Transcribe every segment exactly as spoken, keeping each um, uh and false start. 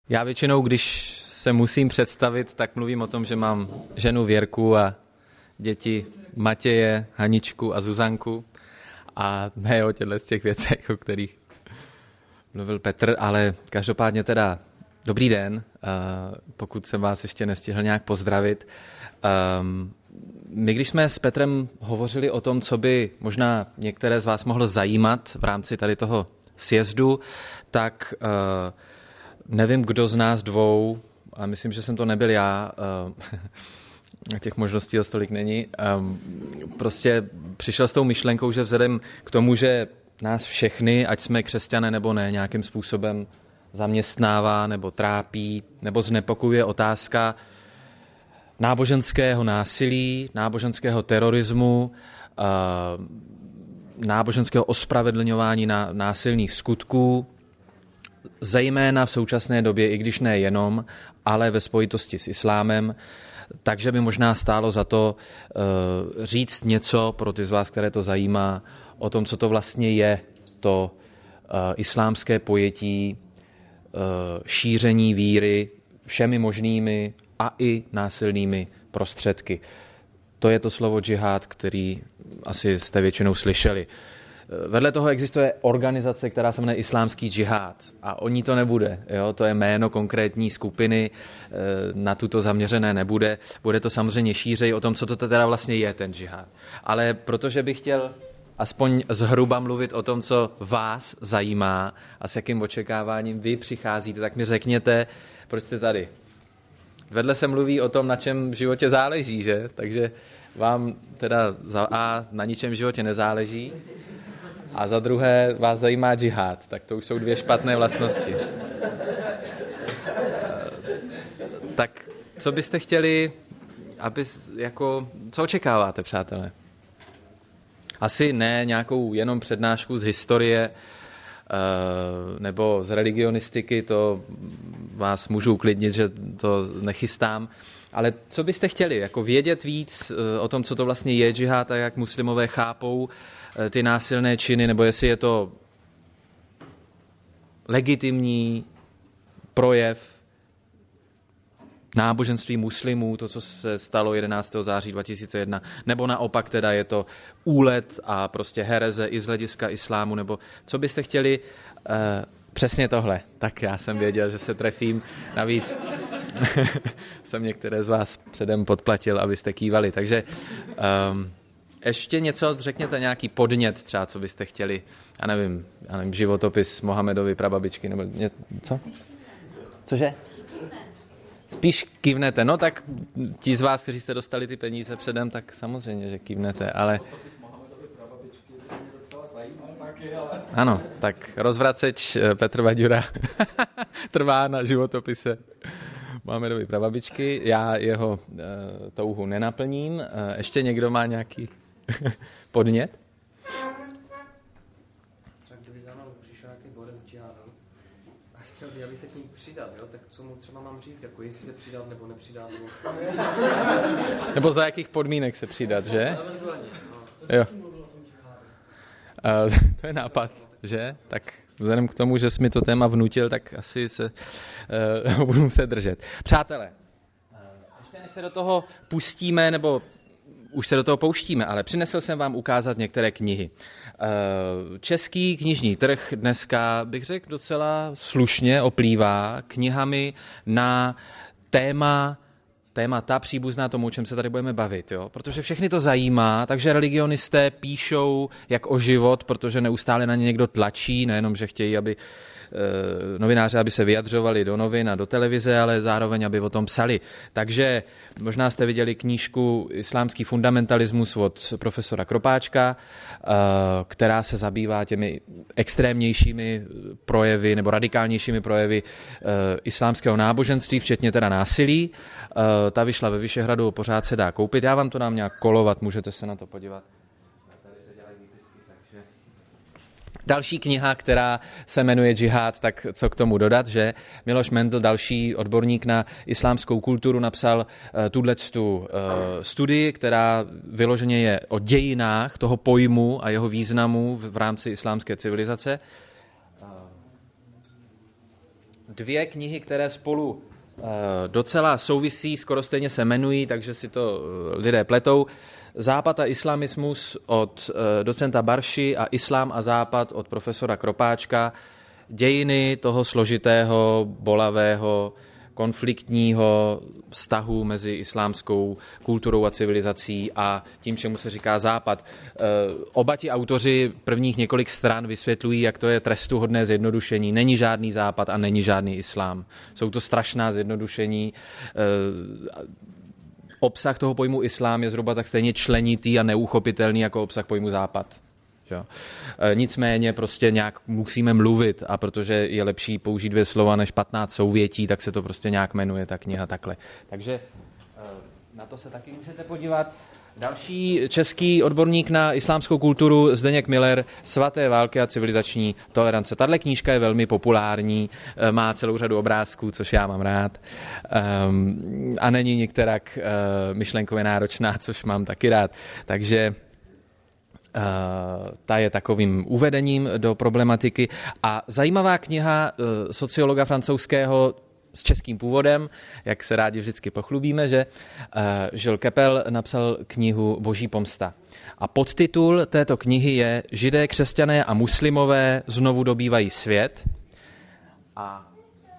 Já většinou, když se musím představit, tak mluvím o tom, že mám ženu Věrku a děti Matěje, Haničku a Zuzanku a ne o těchto z těch věcech, o kterých mluvil Petr, ale každopádně teda dobrý den, pokud jsem vás ještě nestihl nějak pozdravit. My, když jsme s Petrem hovořili o tom, co by možná některé z vás mohlo zajímat v rámci tady toho sjezdu, tak nevím, kdo z nás dvou, a myslím, že jsem to nebyl já, těch možností dost tolik není, prostě přišel s tou myšlenkou, že vzhledem k tomu, že nás všechny, ať jsme křesťané nebo ne, nějakým způsobem zaměstnává nebo trápí nebo znepokojuje otázka náboženského násilí, náboženského terorismu, náboženského ospravedlňování násilných skutků, zejména v současné době, i když ne jenom, ale ve spojitosti s islámem, takže by možná stálo za to uh, říct něco pro ty z vás, které to zajímá, o tom, co to vlastně je to uh, islámské pojetí uh, šíření víry všemi možnými a i násilnými prostředky. To je to slovo džihad, který asi jste většinou slyšeli. Vedle toho existuje organizace, která se jmenuje Islámský džihad a o ní to nebude. Jo? To je jméno konkrétní skupiny, na tuto zaměřené nebude. Bude to samozřejmě šířej o tom, co to teda vlastně je ten džihad. Ale protože bych chtěl aspoň zhruba mluvit o tom, co vás zajímá a s jakým očekáváním vy přicházíte, tak mi řekněte, proč jste tady. Vedle se mluví o tom, na čem v životě záleží, že? Takže vám teda za A na ničem v životě nezáleží, a za druhé vás zajímá džihad, tak to už jsou dvě špatné vlastnosti. Tak co byste chtěli, aby, jako, co očekáváte, přátelé? Asi ne nějakou jenom přednášku z historie nebo z religionistiky, to vás můžu uklidnit, že to nechystám, ale co byste chtěli, jako vědět víc o tom, co to vlastně je džihad a jak muslimové chápou ty násilné činy, nebo jestli je to legitimní projev náboženství muslimů, to, co se stalo jedenáctého září dva tisíce jedna, nebo naopak teda je to úlet a prostě hereze i z hlediska islámu, nebo co byste chtěli, uh, přesně tohle. Tak já jsem věděl, že se trefím, navíc jsem některé z vás předem podplatil, abyste kývali, takže um, ještě něco, řekněte nějaký podnět třeba, co byste chtěli, já nevím, já nevím, životopis Mohamedovy prababičky, nebo ně, co? Cože? Spíš kývnete, no tak ti z vás, kteří jste dostali ty peníze předem, tak samozřejmě, že kývnete, ale... Ano, tak rozvraceč Petr Vaďura trvá na životopise Mohamedovy prababičky, já jeho uh, touhu nenaplním. Uh, ještě někdo má nějaký podnět? Třeba kdyby za mnou přišel nějaký borec džihadu a chtěl by, aby se k ním přidal, jo? Tak co mu třeba mám říct, jako jestli se přidat nebo nepřidat? Nebo, nebo za jakých podmínek se přidat, že? Eventuálně, no. Jo. Uh, to je nápad, že? Tak vzhledem k tomu, že jsi mi to téma vnutil, tak asi se uh, budu muset držet. Přátelé, uh, ještě než se do toho pustíme, nebo už se do toho pouštíme, ale přinesl jsem vám ukázat některé knihy. Uh, český knižní trh dneska, bych řekl, docela slušně oplývá knihami na téma témata příbuzná tomu, o čem se tady budeme bavit, jo? Protože všechny to zajímá, takže religionisté píšou jak o život, protože neustále na ně někdo tlačí, nejenom, že chtějí, aby e, novináři, aby se vyjadřovali do novin a do televize, ale zároveň, aby o tom psali. Takže možná jste viděli knížku Islámský fundamentalismus od profesora Kropáčka, e, která se zabývá těmi extrémnějšími projevy nebo radikálnějšími projevy e, islámského náboženství, včetně teda násilí. E, ta vyšla ve Vyšehradu, pořád se dá koupit. Já vám to dám nějak kolovat, můžete se na to podívat. Tady se dělají výpisky, takže... Další kniha, která se jmenuje Džihad, tak co k tomu dodat, že Miloš Mendl, další odborník na islámskou kulturu, napsal uh, tuhletu uh, studii, která vyloženě je o dějinách toho pojmu a jeho významu v, v rámci islámské civilizace. dvě knihy, které spolu docela souvisí, skoro stejně se jmenují, takže si to lidé pletou. Západ a islamismus od docenta Barši a Islám a západ od profesora Kropáčka. Dějiny toho složitého, bolavého, konfliktního vztahu mezi islámskou kulturou a civilizací a tím, čemu se říká západ. Oba ti autoři prvních několik stran vysvětlují, jak to je trestuhodné zjednodušení. Není žádný západ a není žádný islám. Jsou to strašná zjednodušení. Obsah toho pojmu islám je zhruba tak stejně členitý a neuchopitelný jako obsah pojmu západ. Jo. Nicméně prostě nějak musíme mluvit a protože je lepší použít dvě slova než patnáct souvětí, tak se to prostě nějak jmenuje, ta kniha takhle. Takže na to se taky můžete podívat. Další český odborník na islámskou kulturu Zdeněk Miller, Svaté války a civilizační tolerance. Tahle knížka je velmi populární, má celou řadu obrázků, což já mám rád. Um, a není některak uh, myšlenkově náročná, což mám taky rád. Takže Uh, ta je takovým uvedením do problematiky. A zajímavá kniha uh, sociologa francouzského s českým původem, jak se rádi vždycky pochlubíme, že uh, Jules Kepel napsal knihu Boží pomsta. A podtitul této knihy je Židé, křesťané a muslimové znovu dobývají svět. A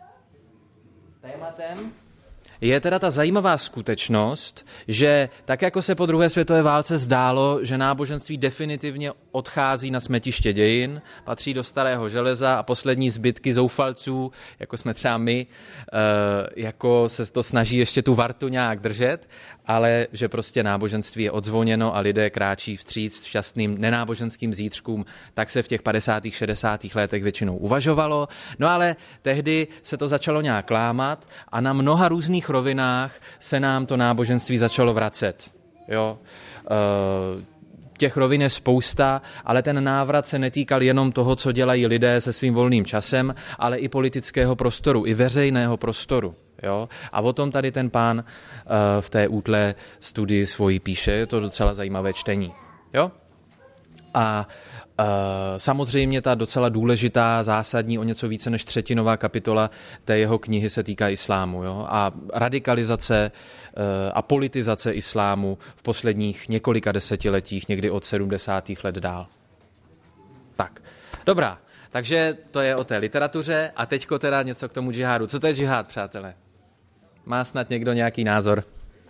tématem je teda ta zajímavá skutečnost, že tak jako se po druhé světové válce zdálo, že náboženství definitivně odchází na smetiště dějin, patří do starého železa a poslední zbytky zoufalců, jako jsme třeba my, jako se to snaží ještě tu vartu nějak držet, ale že prostě náboženství je odzvoněno a lidé kráčí vstříc šťastným nenáboženským zítřkům, tak se v těch padesátých, šedesátých letech většinou uvažovalo. No ale tehdy se to začalo nějak lámat a na mnoha různých rovinách se nám to náboženství začalo vracet. Jo? E, těch rovin je spousta, ale ten návrat se netýkal jenom toho, co dělají lidé se svým volným časem, ale i politického prostoru, i veřejného prostoru. Jo? A o tom tady ten pán uh, v té útlé studii svojí píše, je to docela zajímavé čtení. Jo? A uh, samozřejmě ta docela důležitá, zásadní, o něco více než třetinová kapitola té jeho knihy se týká islámu. Jo? A radikalizace uh, a politizace islámu v posledních několika desetiletích, někdy od sedmdesátých let dál. Tak, dobrá. Takže to je o té literatuře a teďko teda něco k tomu džihádu. Co to je džihád, přátelé? Má snad někdo nějaký názor?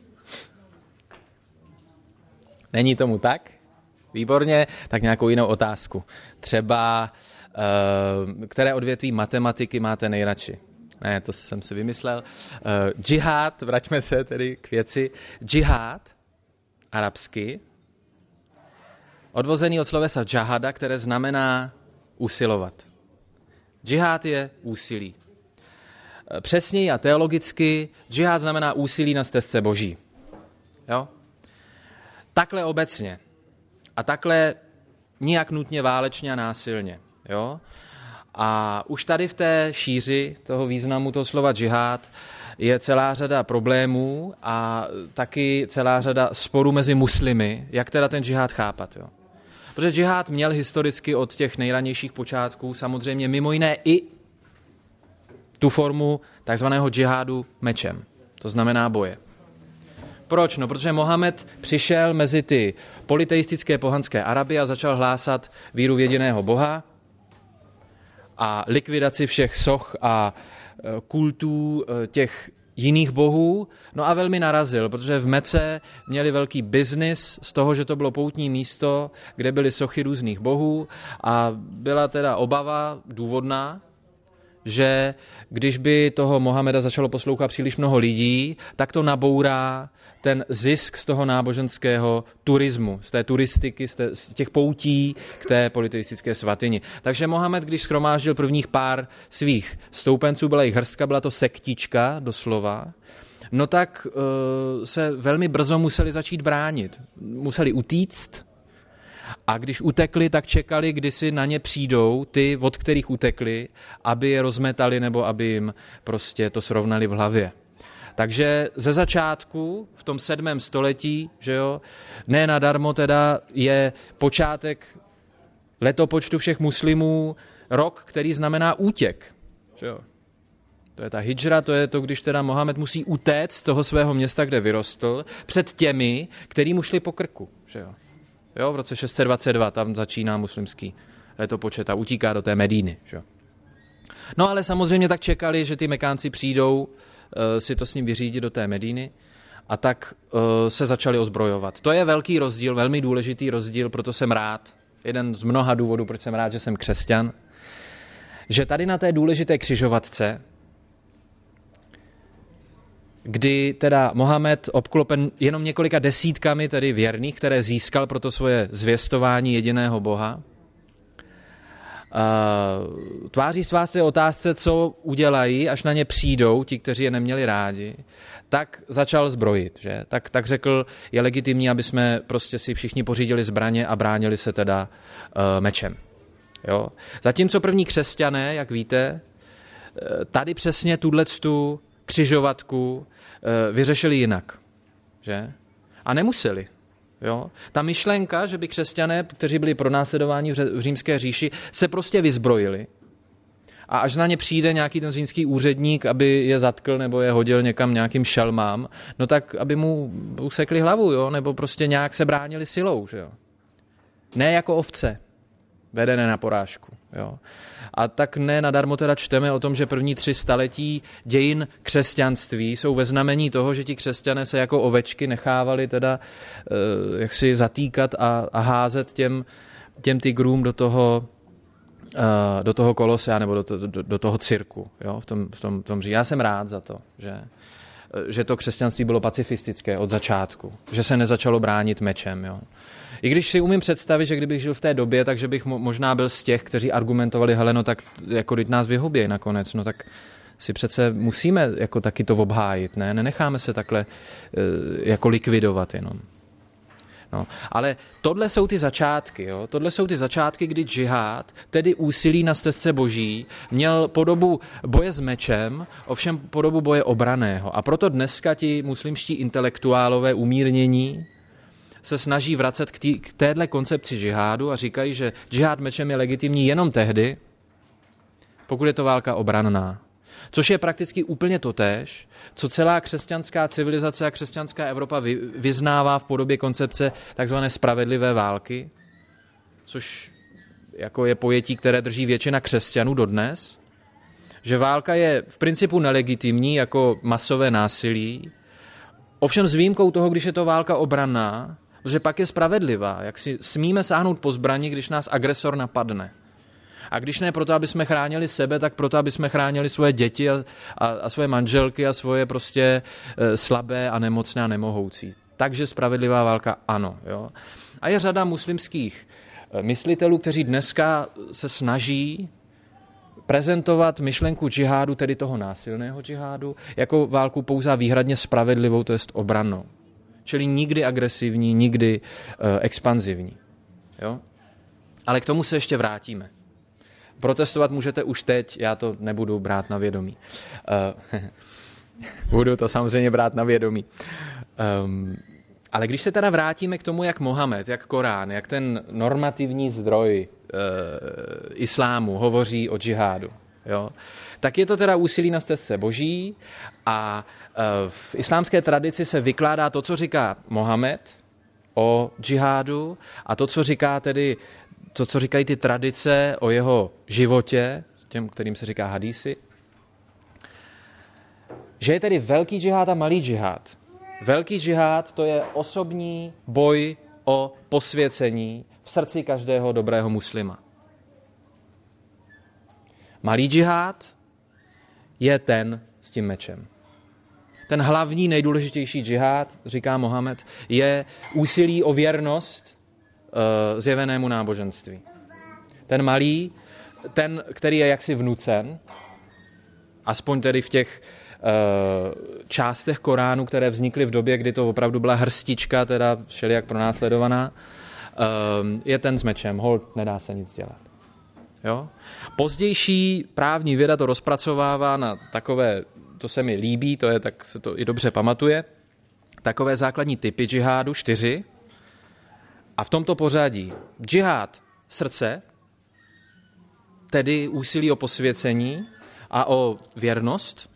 Není tomu tak? Výborně, tak nějakou jinou otázku. Třeba, uh, které odvětví matematiky máte nejradši? Ne, to jsem si vymyslel. Uh, džihád, vraťme se tedy k věci. Džihád, arabsky, odvozený od slovesa džahada, které znamená usilovat. Džihád je úsilí. Přesněji a teologicky, džihád znamená úsilí na stezce boží. Jo? Takhle obecně. A takhle nijak nutně válečně a násilně. Jo? A už tady v té šíři toho významu toho slova džihád je celá řada problémů a taky celá řada sporů mezi muslimy, jak teda ten džihád chápat. Jo? Protože džihád měl historicky od těch nejranějších počátků samozřejmě mimo jiné i tu formu takzvaného džihádu mečem. To znamená boje. Proč? No, protože Mohamed přišel mezi ty polyteistické pohanské Araby a začal hlásat víru v jediného Boha a likvidaci všech soch a kultů těch jiných bohů. No a velmi narazil, protože v Mece měli velký biznis z toho, že to bylo poutní místo, kde byly sochy různých bohů a byla teda obava důvodná, že když by toho Mohameda začalo poslouchat příliš mnoho lidí, tak to nabourá ten zisk z toho náboženského turismu, z té turistiky, z, té, z těch poutí k té polyteistické svatyni. Takže Mohamed, když shromáždil prvních pár svých stoupenců, byla jich hrstka, byla to sektička doslova, no tak uh, se velmi brzo museli začít bránit. Museli utíct a když utekli, tak čekali, kdy si na ně přijdou ty, od kterých utekli, aby je rozmetali nebo aby jim prostě to srovnali v hlavě. Takže ze začátku, v tom sedmém století, že jo, ne nadarmo teda je počátek letopočtu všech muslimů rok, který znamená útěk. Že jo. To je ta hidžra, to je to, když teda Mohamed musí utéct z toho svého města, kde vyrostl, před těmi, který mu šli po krku. Že jo? Jo, v roce šest set dvacet dva tam začíná muslimský letopočet a utíká do té Medíny. Že jo? No ale samozřejmě tak čekali, že ty Mekánci přijdou uh, si to s ním vyřídit do té Medíny a tak uh, se začali ozbrojovat. To je velký rozdíl, velmi důležitý rozdíl, proto jsem rád, jeden z mnoha důvodů, proč jsem rád, že jsem křesťan, že tady na té důležité křižovatce, kdy teda Mohamed obklopen jenom několika desítkami tedy věrných, které získal pro to svoje zvěstování jediného Boha, Uh, tváří v tvář té otázce, co udělají, až na ně přijdou ti, kteří je neměli rádi, tak začal zbrojit. Že? Tak, tak řekl, je legitimní, aby jsme prostě si všichni pořídili zbraně a bránili se teda uh, mečem. Jo? Zatímco první křesťané, jak víte, tady přesně tuhletu křižovatku uh, vyřešili jinak. Že? A nemuseli. Jo? Ta myšlenka, že by křesťané, kteří byli pronásledováni v římské říši, se prostě vyzbrojili. A až na ně přijde nějaký ten římský úředník, aby je zatkl nebo je hodil někam nějakým šelmám, no tak aby mu usekli hlavu, jo? Nebo prostě nějak se bránili silou. Že jo? Ne jako ovce, vedené na porážku. Jo? A tak ne nadarmo teda čteme o tom, že první tři staletí dějin křesťanství jsou ve znamení toho, že ti křesťané se jako ovečky nechávali teda eh, jaksi zatýkat a, a házet těm, těm tigrům do toho, eh, do toho kolosea nebo do, to, do, do toho cirku. Jo? V tom, v tom, tom Já jsem rád za to, že, že to křesťanství bylo pacifistické od začátku, že se nezačalo bránit mečem. Jo? I když si umím představit, že kdybych žil v té době, takže bych možná byl z těch, kteří argumentovali, hele, no tak jako když nás vyhubějí nakonec, no tak si přece musíme jako taky to obhájit, ne? Nenecháme se takhle jako likvidovat jenom. No, ale tohle jsou ty začátky, jo? Tohle jsou ty začátky, kdy džihád, tedy úsilí na stezce boží, měl podobu boje s mečem, ovšem podobu boje obraného. A proto dneska ti muslimští intelektuálové umírnění se snaží vracet k, tý, k téhle koncepci džihádu a říkají, že džihád mečem je legitimní jenom tehdy, pokud je to válka obranná. Což je prakticky úplně totéž, co celá křesťanská civilizace a křesťanská Evropa vy, vyznává v podobě koncepce takzvané spravedlivé války, což jako je pojetí, které drží většina křesťanů dodnes, že válka je v principu nelegitimní jako masové násilí, ovšem s výjimkou toho, když je to válka obranná, protože pak je spravedlivá, jak si smíme sáhnout po zbrani, když nás agresor napadne. A když ne proto, aby jsme chránili sebe, tak proto, aby jsme chránili svoje děti a, a, a svoje manželky a svoje prostě e, slabé a nemocné a nemohoucí. Takže spravedlivá válka ano. Jo? A je řada muslimských myslitelů, kteří dneska se snaží prezentovat myšlenku džihádu, tedy toho násilného džihádu, jako válku pouze výhradně spravedlivou, to jest obrannou. Čili nikdy agresivní, nikdy e, expanzivní. Jo? Ale k tomu se ještě vrátíme. Protestovat můžete už teď, já to nebudu brát na vědomí. Uh, budu to samozřejmě brát na vědomí. Um, ale když se teda vrátíme k tomu, jak Mohamed, jak Korán, jak ten normativní zdroj uh, islámu hovoří o džihádu, jo, tak je to teda úsilí na stezce boží a uh, v islámské tradici se vykládá to, co říká Mohamed o džihádu a to, co říká tedy to, co říkají ty tradice o jeho životě, těm, kterým se říká hadísy, že je tedy velký džihád a malý džihád. Velký džihád to je osobní boj o posvěcení v srdci každého dobrého muslima. Malý džihád je ten s tím mečem. Ten hlavní, nejdůležitější džihád, říká Mohamed, je úsilí o věrnost zjevenému náboženství. Ten malý, ten, který je jaksi vnucen, aspoň tedy v těch uh, částech Koránu, které vznikly v době, kdy to opravdu byla hrstička, teda všelijak pronásledovaná, uh, je ten s mečem, holt, nedá se nic dělat. Jo? Pozdější právní věda to rozpracovává na takové, to se mi líbí, to je, tak se to i dobře pamatuje, takové základní typy džihádu, čtyři. A v tomto pořadí džihád srdce, tedy úsilí o posvěcení a o věrnost.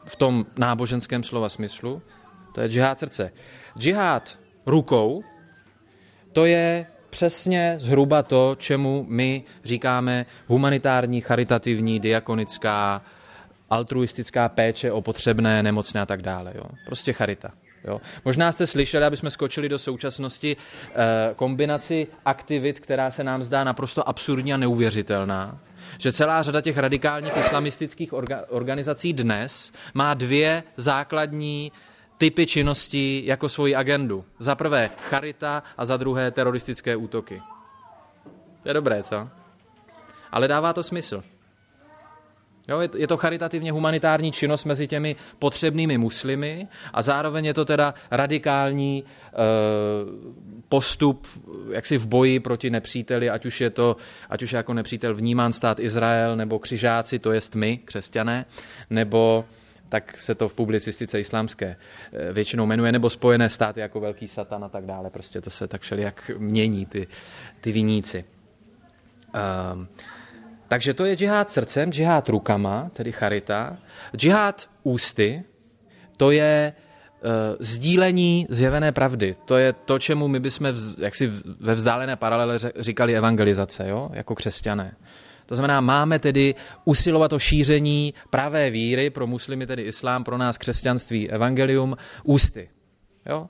v tom náboženském slova smyslu, to je džihád srdce. Džihád rukou, to je přesně zhruba to, čemu my říkáme humanitární, charitativní, diakonická, altruistická péče o potřebné, nemocné a tak dále. Jo? Prostě charita. Jo? Možná jste slyšeli, aby jsme skočili do současnosti, eh, kombinaci aktivit, která se nám zdá naprosto absurdní a neuvěřitelná. Že celá řada těch radikálních islamistických orga, organizací dnes má dvě základní typy činností jako svoji agendu. Za prvé charita a za druhé teroristické útoky. To je dobré, co? Ale dává to smysl. Jo, je to charitativně humanitární činnost mezi těmi potřebnými muslimy a zároveň je to teda radikální e, postup jaksi v boji proti nepříteli, ať už je to, ať už je jako nepřítel vnímán stát Izrael nebo křižáci, to jest my, křesťané, nebo tak se to v publicistice islámské většinou jmenuje, nebo Spojené státy jako velký satan a tak dále. Prostě to se tak všelijak mění, ty, ty viníci. Um, takže to je džihád srdcem, džihád rukama, tedy charita. Džihád ústy, to je uh, sdílení zjevené pravdy. To je to, čemu my bychom vz, jaksi ve vzdálené paralele říkali evangelizace, jo? Jako křesťané. To znamená, máme tedy usilovat o šíření pravé víry, pro muslimy tedy islám, pro nás křesťanství, evangelium, ústy. Jo?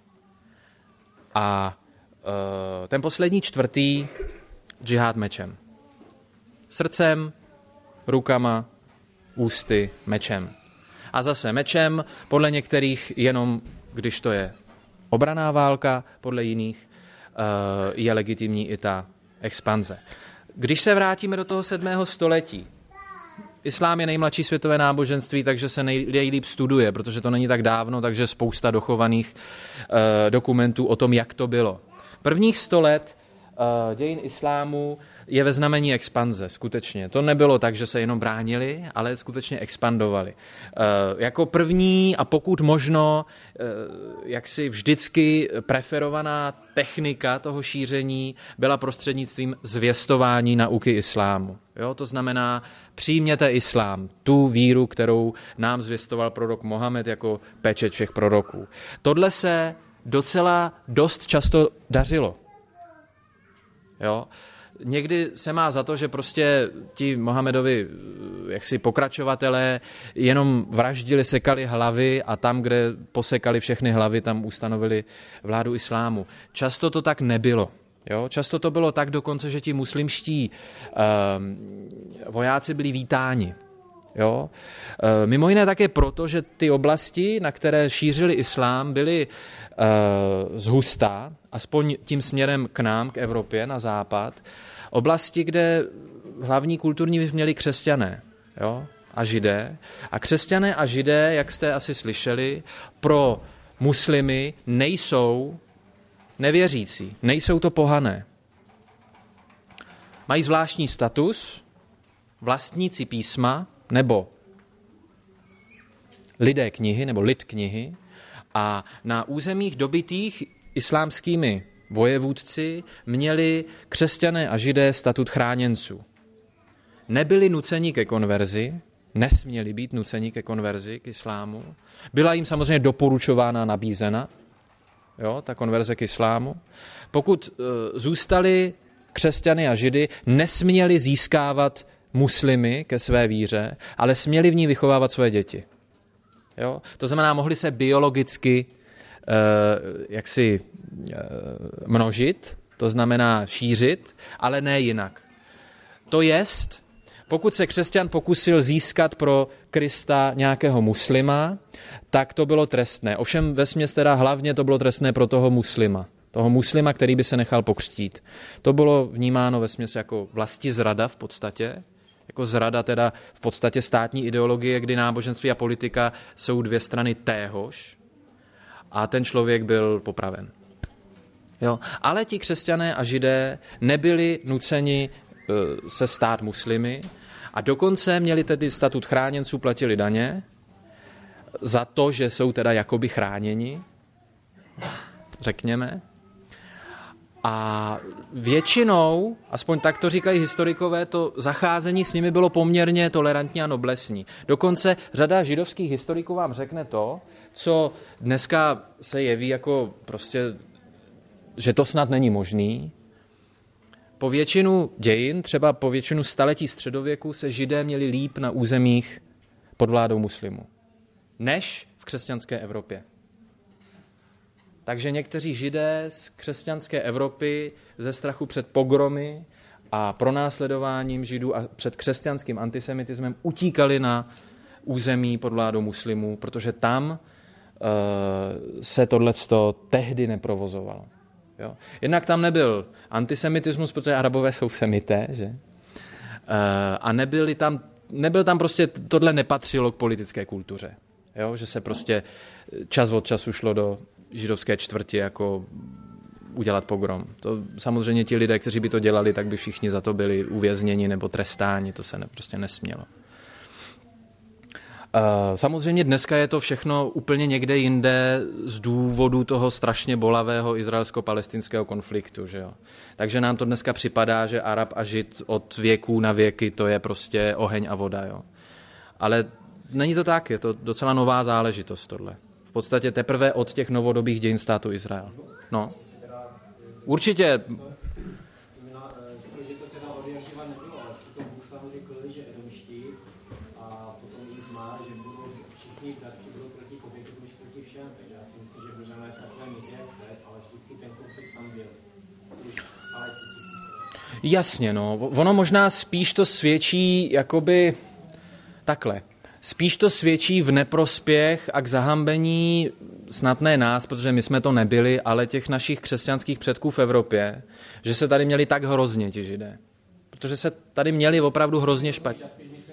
A uh, ten poslední čtvrtý, džihád mečem. Srdcem, rukama, ústy, mečem. A zase mečem, podle některých jenom, když to je obranná válka, podle jiných uh, je legitimní i ta expanze. Když se vrátíme do toho sedmého století, islám je nejmladší světové náboženství, takže se nejlíp studuje, protože to není tak dávno, takže spousta dochovaných uh, dokumentů o tom, jak to bylo. Prvních sto let uh, dějin islámu je ve znamení expanze, skutečně. To nebylo tak, že se jenom bránili, ale skutečně expandovali. Uh, jako první a pokud možno, uh, jaksi vždycky preferovaná technika toho šíření byla prostřednictvím zvěstování nauky islámu. Jo, to znamená, přijměte islám, tu víru, kterou nám zvěstoval prorok Mohamed jako pečeť všech proroků. Tohle se docela dost často dařilo. Jo? Někdy se má za to, že prostě ti Mohamedovi jaksi pokračovatelé jenom vraždili, sekali hlavy a tam, kde posekali všechny hlavy, tam ustanovili vládu islámu. Často to tak nebylo. Jo? Často to bylo tak dokonce, že ti muslimští um, vojáci byli vítáni. Jo? E, mimo jiné také proto, že ty oblasti, na které šířili islám, byly e, zhustá, aspoň tím směrem k nám, k Evropě, na západ, oblasti, kde hlavní kulturní vliv měli křesťané, jo? A židé. A křesťané a židé, jak jste asi slyšeli, pro muslimy nejsou nevěřící, nejsou to pohané. Mají zvláštní status, vlastníci písma, nebo lidé knihy, nebo lid knihy, a na územích dobytých islámskými vojevůdci měli křesťané a židé statut chráněnců. Nebyli nuceni ke konverzi, nesměli být nuceni ke konverzi k islámu. Byla jim samozřejmě doporučována, nabízena, jo, ta konverze k islámu. Pokud uh, zůstali křesťany a židy, nesměli získávat muslimy ke své víře, ale směli v ní vychovávat své děti. Jo? To znamená, mohli se biologicky uh, jaksi uh, množit, to znamená šířit, ale ne jinak. To jest, pokud se křesťan pokusil získat pro Krista nějakého muslima, tak to bylo trestné. Ovšem vesměs teda hlavně to bylo trestné pro toho muslima. Toho muslima, který by se nechal pokřtít. To bylo vnímáno vesměs jako vlastizrada v podstatě, jako zrada teda v podstatě státní ideologie, kdy náboženství a politika jsou dvě strany téhož a ten člověk byl popraven. Jo. Ale ti křesťané a židé nebyli nuceni uh, se stát muslimy a dokonce měli tedy statut chráněnců, platili daně za to, že jsou teda jakoby chráněni, řekněme. A většinou, aspoň tak to říkají historikové, to zacházení s nimi bylo poměrně tolerantní a noblesní. Dokonce řada židovských historiků vám řekne to, co dneska se jeví jako prostě, že to snad není možný. Po většinu dějin, třeba po většinu staletí středověku, se Židé měli líp na územích pod vládou muslimů, než v křesťanské Evropě. Takže někteří Židé z křesťanské Evropy ze strachu před pogromy a pronásledováním Židů a před křesťanským antisemitismem utíkali na území pod vládou muslimů, protože tam uh, se tohleto tehdy neprovozovalo. Jo. Jednak tam nebyl antisemitismus, protože Arabové jsou semité, že? Uh, a nebyli tam, nebyl tam prostě, tohle nepatřilo k politické kultuře. Jo? Že se prostě čas od času šlo do židovské čtvrti jako udělat pogrom. To samozřejmě ti lidé, kteří by to dělali, tak by všichni za to byli uvězněni nebo trestáni, to se ne, prostě nesmělo. Samozřejmě dneska je to všechno úplně někde jinde z důvodu toho strašně bolavého izraelsko-palestinského konfliktu. Že jo? Takže nám to dneska připadá, že Arab a Žid od věků na věky to je prostě oheň a voda. Jo? Ale není to tak, je to docela nová záležitost tohle. V podstatě teprve od těch novodobých dějin státu Izrael. No. Určitě. Že to teda od Jakživa nebylo, ale potom Bůh sám řekl, že Edomští a potom Izmael, že budou všichni bratři budou proti tobě, když proti všem. Takže já si myslím, že budeme v takové míře, ale vždycky ten konflikt tam byl. Už staletí tisíce. Jasně, no. Ono možná spíš to svědčí jakoby takhle. Spíš to svědčí v neprospěch a k zahambení snad ne nás, protože my jsme to nebyli, ale těch našich křesťanských předků v Evropě, že se tady měli tak hrozně ti Židé. Protože se tady měli opravdu hrozně špatně.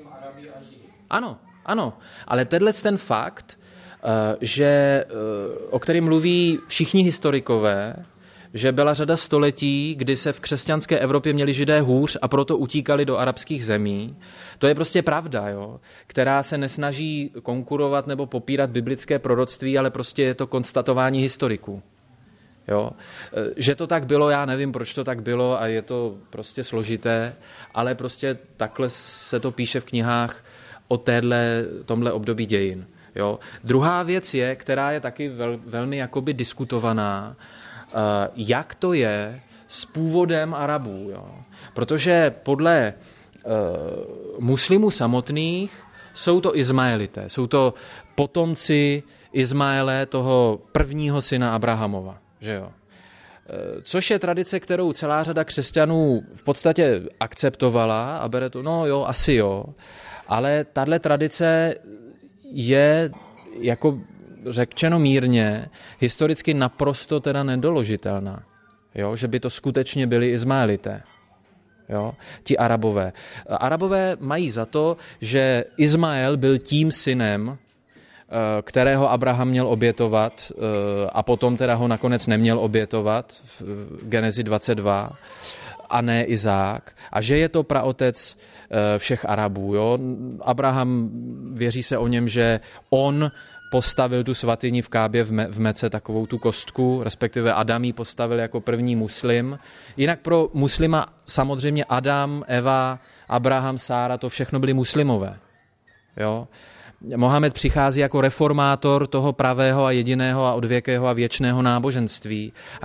Ano, ano. Ale tenhle ten fakt, že, o kterém mluví všichni historikové, že byla řada století, kdy se v křesťanské Evropě měli Židé hůř a proto utíkali do arabských zemí. To je prostě pravda, jo? Která se nesnaží konkurovat nebo popírat biblické proroctví, ale prostě je to konstatování historiků. Jo? Že to tak bylo, já nevím, proč to tak bylo a je to prostě složité, ale prostě takhle se to píše v knihách o téhle, tomhle období dějin. Jo? Druhá věc je, která je taky vel, velmi jakoby diskutovaná, jak to je s původem Arabů. Jo? Protože podle uh, muslimů samotných jsou to Izmaelité, jsou to potomci Izmaele, toho prvního syna Abrahamova. Že jo? Což je tradice, kterou celá řada křesťanů v podstatě akceptovala a bere to, no jo, asi jo, ale tahle tradice je jako řečeno mírně, historicky naprosto teda nedoložitelná. Jo? Že by to skutečně byli Izmaelité. Jo? Ti Arabové. Arabové mají za to, že Izmael byl tím synem, kterého Abraham měl obětovat a potom teda ho nakonec neměl obětovat v Genezi dvacet dva a ne Izák. A že je to praotec všech Arabů. Jo? Abraham, věří se o něm, že on postavil tu svatyni v Kábě v, Me- v Mece, takovou tu kostku, respektive Adam ji postavil jako první muslim. Jinak pro muslima samozřejmě Adam, Eva, Abraham, Sára, to všechno byli muslimové. Jo? Mohamed přichází jako reformátor toho pravého a jediného a odvěkého a věčného náboženství. A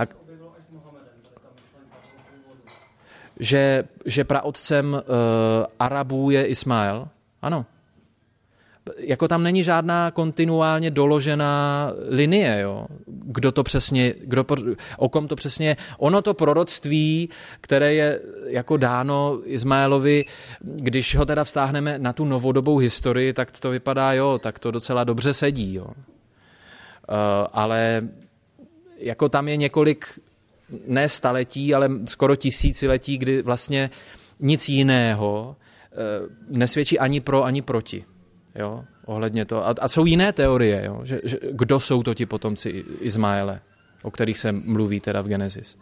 že, že praotcem uh, Arabů je Ismael? Ano. Jako tam není žádná kontinuálně doložená linie, jo? Kdo to přesně, kdo, o kom to přesně, ono to proroctví, které je jako dáno Izmaelovi, když ho teda vztáhneme na tu novodobou historii, tak to vypadá, jo, tak to docela dobře sedí, jo. Uh, ale jako tam je několik, ne staletí, ale skoro tisíciletí, kdy vlastně nic jiného uh, nesvědčí ani pro, ani proti. Jo, ohledně to. A, a jsou jiné teorie, jo, že, že, kdo jsou to ti potomci Izmaele, o kterých se mluví teda v Genesis.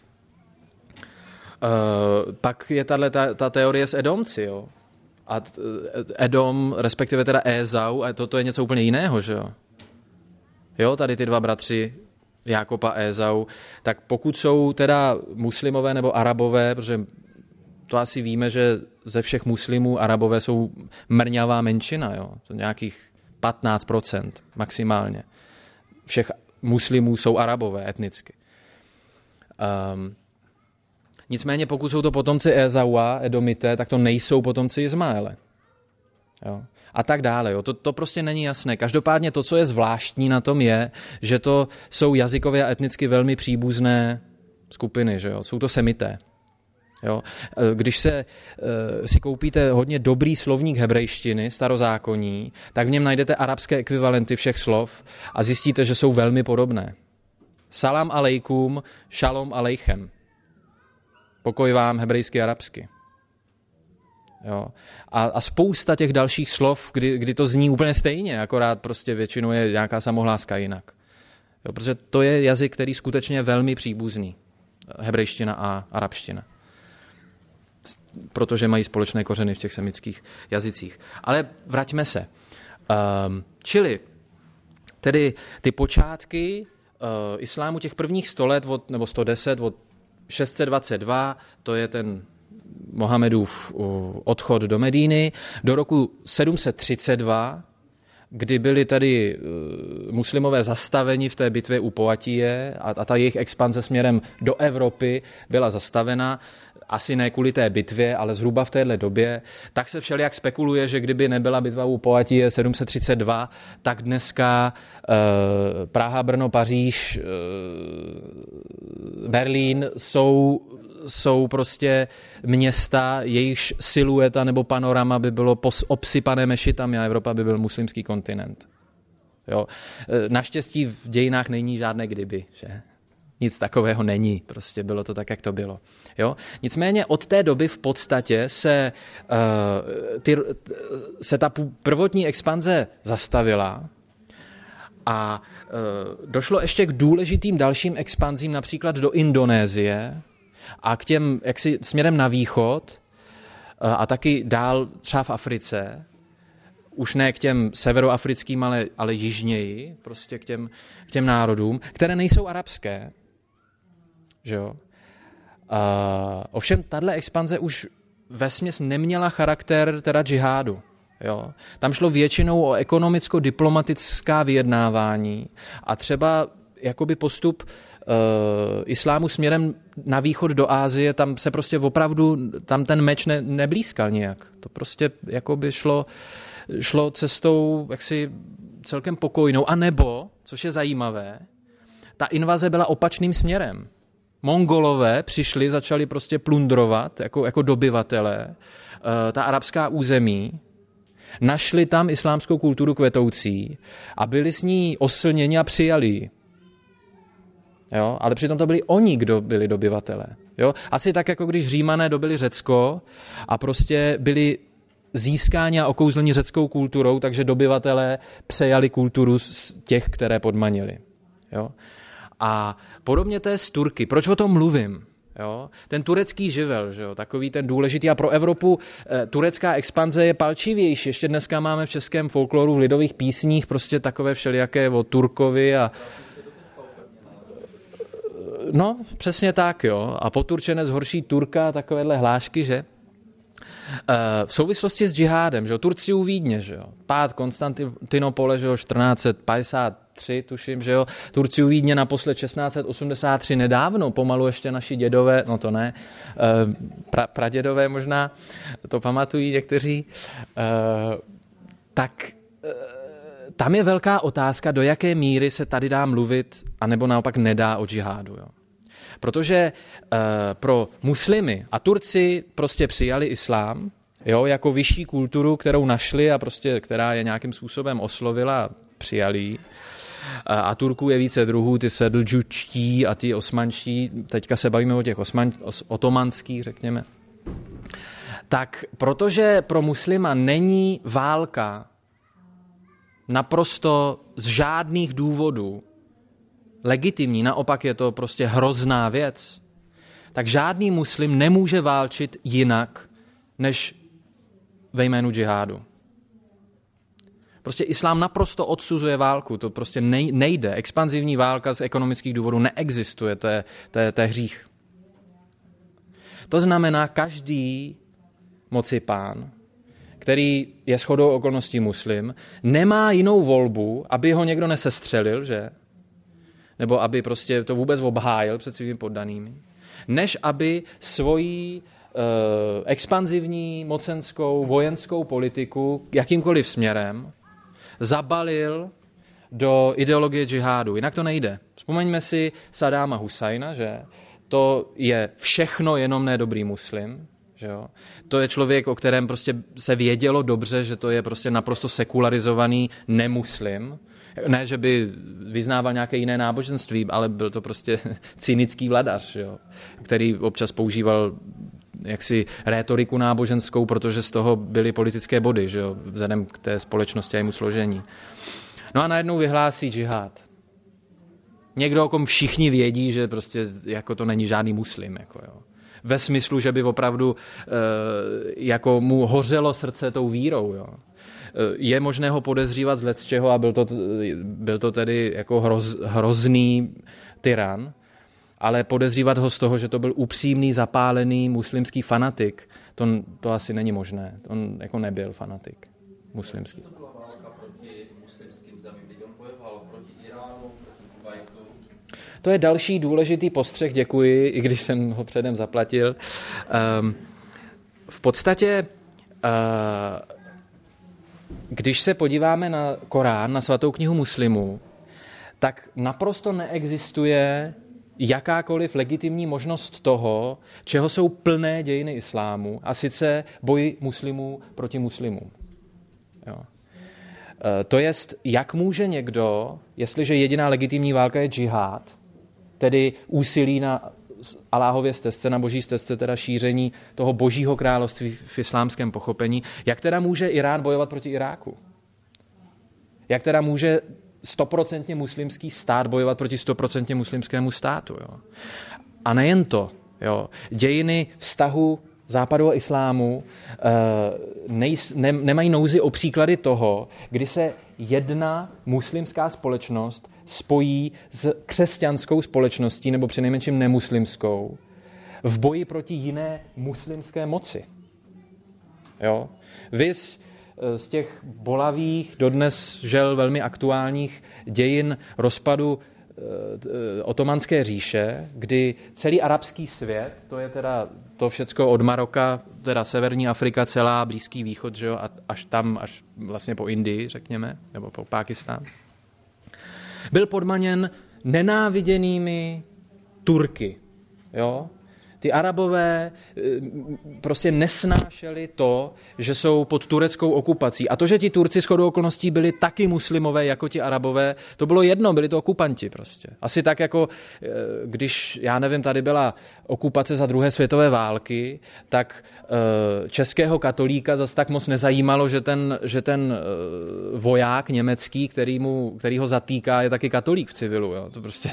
Uh, pak je tato, ta, ta teorie s Edomci, jo. A t, Edom, respektive teda Ézau, a toto je něco úplně jiného, že jo. Jo, tady ty dva bratři Jákob a Ézau, tak pokud jsou teda muslimové nebo arabové, protože to asi víme, že ze všech muslimů arabové jsou mrňavá menšina, jo? To nějakých patnáct procent maximálně. Všech muslimů jsou arabové etnicky. Um, nicméně pokud jsou to potomci Ézaua, Edomité, tak to nejsou potomci Izmaele. Jo? A tak dále. Jo. To, to prostě není jasné. Každopádně to, co je zvláštní na tom, je, že to jsou jazykově a etnicky velmi příbuzné skupiny. Že jo. Jsou to semité. Jo. Když se, uh, si koupíte hodně dobrý slovník hebrejštiny, starozákonní, tak v něm najdete arabské ekvivalenty všech slov a zjistíte, že jsou velmi podobné. Salam alejkum, šalom alejchem. Pokoj vám hebrejsky, arabsky. Jo. A, a spousta těch dalších slov, kdy, kdy to zní úplně stejně, akorát prostě většinou je nějaká samohláska jinak. Jo, protože to je jazyk, který skutečně je velmi příbuzný. Hebrejština a arabština. Protože mají společné kořeny v těch semických jazycích. Ale vraťme se. Um, čili tedy ty počátky uh, islámu těch prvních sto let, od, nebo sto deset, od šest set dvacet dva, to je ten Mohamedův odchod do Medíny, do roku sedm set třicet dva, kdy byli tady muslimové zastaveni v té bitvě u Poatie a, a ta jejich expanze směrem do Evropy byla zastavena, asi ne kvůli té bitvě, ale zhruba v téhle době, tak se všelijak spekuluje, že kdyby nebyla bitva u Poatie sedm set třicet dva, tak dneska eh, Praha, Brno, Paříž, eh, Berlín jsou jsou prostě města, jejichž silueta nebo panorama by bylo obsypané mešitami a Evropa by byl muslimský kontinent. Jo. Naštěstí v dějinách není žádné kdyby, že? Nic takového není, prostě bylo to tak, jak to bylo. Jo. Nicméně od té doby v podstatě se, uh, ty, se ta prvotní expanze zastavila a uh, došlo ještě k důležitým dalším expanzím, například do Indonésie, a k těm jaksi směrem na východ a taky dál třeba v Africe, už ne k těm severoafrickým, ale, ale jižněji, prostě k těm, k těm národům, které nejsou arabské. Že jo? A, ovšem, tahle expanze už vesměs neměla charakter teda džihádu. Jo? Tam šlo většinou o ekonomicko-diplomatická vyjednávání a třeba jakoby postup Uh, islámu směrem na východ do Asie, tam se prostě opravdu, tam ten meč ne, neblízkal nějak. To prostě jako by šlo, šlo cestou jaksi celkem pokojnou. A nebo, což je zajímavé, ta invaze byla opačným směrem. Mongolové přišli, začali prostě plundrovat jako, jako dobyvatelé uh, ta arabská území, našli tam islámskou kulturu kvetoucí a byli s ní oslněni a přijali ji. Jo, ale přitom to byli oni, kdo byli dobyvatelé. Jo? Asi tak, jako když Římané dobyli Řecko a prostě byli získáni a okouzleni řeckou kulturou, takže dobyvatelé přejali kulturu z těch, které podmanili. Jo? A podobně to je s Turky. Proč o tom mluvím? Jo? Ten turecký živel, že jo? Takový ten důležitý. A pro Evropu e, turecká expanze je palčivější. Ještě dneska máme v českém folkloru, v lidových písních prostě takové všelijaké o Turkovi a no, přesně tak, jo. A poturčenec horší Turka, takovéhle hlášky, že? E, v souvislosti s džihádem, že jo, Turci u Vídně, že jo, pád Konstantinopole, že jo, čtrnáct set padesát tři, tuším, že jo, Turci u Vídně naposled šestnáct set osmdesát tři, nedávno, pomalu ještě naši dědové, no to ne, e, pra, pradědové možná, to pamatují někteří, e, tak e, tam je velká otázka, do jaké míry se tady dá mluvit, anebo naopak nedá o džihádu. Jo. Protože uh, pro muslimy a Turci prostě přijali islám, jo, jako vyšší kulturu, kterou našli a prostě, která je nějakým způsobem oslovila a přijali. Uh, a Turků je více druhů, ty sedlžučtí a ty osmanští, teďka se bavíme o těch osman, os, otomanských, řekněme. Tak protože pro muslima není válka naprosto z žádných důvodů legitimní, naopak je to prostě hrozná věc, tak žádný muslim nemůže válčit jinak, než ve jménu džihádu. Prostě islám naprosto odsuzuje válku, to prostě nejde. Expanzivní válka z ekonomických důvodů neexistuje, to je, to je, to je hřích. To znamená, každý mocipán, který je shodou okolností muslim, nemá jinou volbu, aby ho někdo nesestřelil, že? Nebo aby prostě to vůbec obhájil před svými poddanými, než aby svoji eh, expanzivní, mocenskou, vojenskou politiku jakýmkoliv směrem zabalil do ideologie džihádu. Jinak to nejde. Vzpomeňme si Sadáma Husajna, že to je všechno jenom ne dobrý muslim. Že jo? To je člověk, o kterém prostě se vědělo dobře, že to je prostě naprosto sekularizovaný nemuslim. Ne, že by vyznával nějaké jiné náboženství, ale byl to prostě cynický vladař, jo? Který občas používal jaksi rétoriku náboženskou, protože z toho byly politické body, že jo? Vzhledem k té společnosti a jejímu složení. No a najednou vyhlásí džihád. Někdo, o kom všichni vědí, že prostě jako to není žádný muslim. Jako, jo. Ve smyslu, že by opravdu e, jako mu hořelo srdce tou vírou. Jo. Je možné ho podezřívat z lecčeho a byl to, byl to tedy jako hroz, hrozný tyran, ale podezřívat ho z toho, že to byl upřímný, zapálený muslimský fanatik, to, to asi není možné. On jako nebyl fanatik muslimský. To byla válka proti muslimským zemím, kdy on bojoval proti Iránu, proti Kuwaitu. To je další důležitý postřeh, děkuji, i když jsem ho předem zaplatil. Um, v podstatě, uh, když se podíváme na Korán, na svatou knihu muslimů, tak naprosto neexistuje jakákoliv legitimní možnost toho, čeho jsou plné dějiny islámu, a sice boj muslimů proti muslimům. Jo. E, to jest, jak může někdo, jestliže jediná legitimní válka je džihád, tedy úsilí na Aláhově stezce, na boží stezce, teda šíření toho božího království v islámském pochopení, jak teda může Irán bojovat proti Iráku? Jak teda může stoprocentně muslimský stát bojovat proti stoprocentně muslimskému státu? Jo? A nejen to, jo? Dějiny vztahu západu a islámu nej, ne, nemají nouzi o příklady toho, kdy se jedna muslimská společnost spojí s křesťanskou společností, nebo přinejmenším nemuslimskou, v boji proti jiné muslimské moci. Jo? Vys z těch bolavých, dodnes žel velmi aktuálních dějin rozpadu otomanské říše, kdy celý arabský svět, to je teda to všecko od Maroka, teda severní Afrika, celá Blízký východ, že jo, a až tam, až vlastně po Indii, řekněme, nebo po Pákistán, byl podmaněn nenáviděnými Turky. Jo? Ty Arabové prostě nesnášeli to, že jsou pod tureckou okupací. A to, že ti Turci shodou okolností byli taky muslimové jako ti Arabové, to bylo jedno, byli to okupanti prostě. Asi tak jako, když, já nevím, tady byla okupace za druhé světové války, tak českého katolíka zas tak moc nezajímalo, že ten, že ten voják německý, který, mu, který ho zatýká, je taky katolík v civilu. Jo? To prostě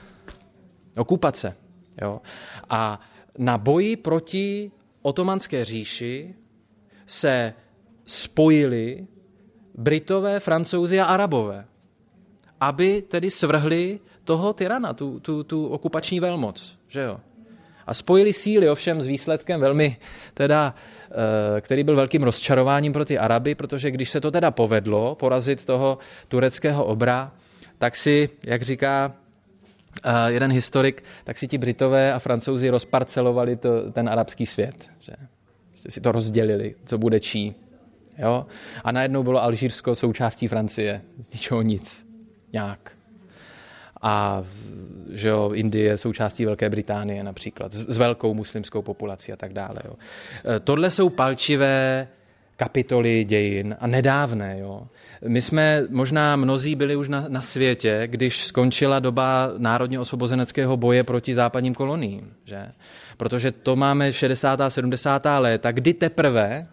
okupace. Jo? A na boji proti otomanské říši se spojili Britové, Francouzi a Arabové, aby tedy svrhli toho tyrana, tu, tu, tu okupační velmoc. Že jo? A spojili síly ovšem s výsledkem velmi, teda, který byl velkým rozčarováním pro ty Araby, protože když se to teda povedlo porazit toho tureckého obra, tak si, jak říká Uh, jeden historik, tak si ti Britové a Francouzi rozparcelovali to, ten arabský svět. Že? že si to rozdělili, co bude čí. Jo? A najednou bylo Alžírsko součástí Francie. Z ničeho nic. Nějak. A že jo, Indie součástí Velké Británie například. S, s velkou muslimskou populací a tak dále. Jo? Uh, tohle jsou palčivé kapitoly dějin a nedávné. Jo? My jsme možná mnozí byli už na, na světě, když skončila doba národně osvobozeneckého boje proti západním koloniím. Že? Protože to máme šedesátá sedmdesátá léta, kdy teprve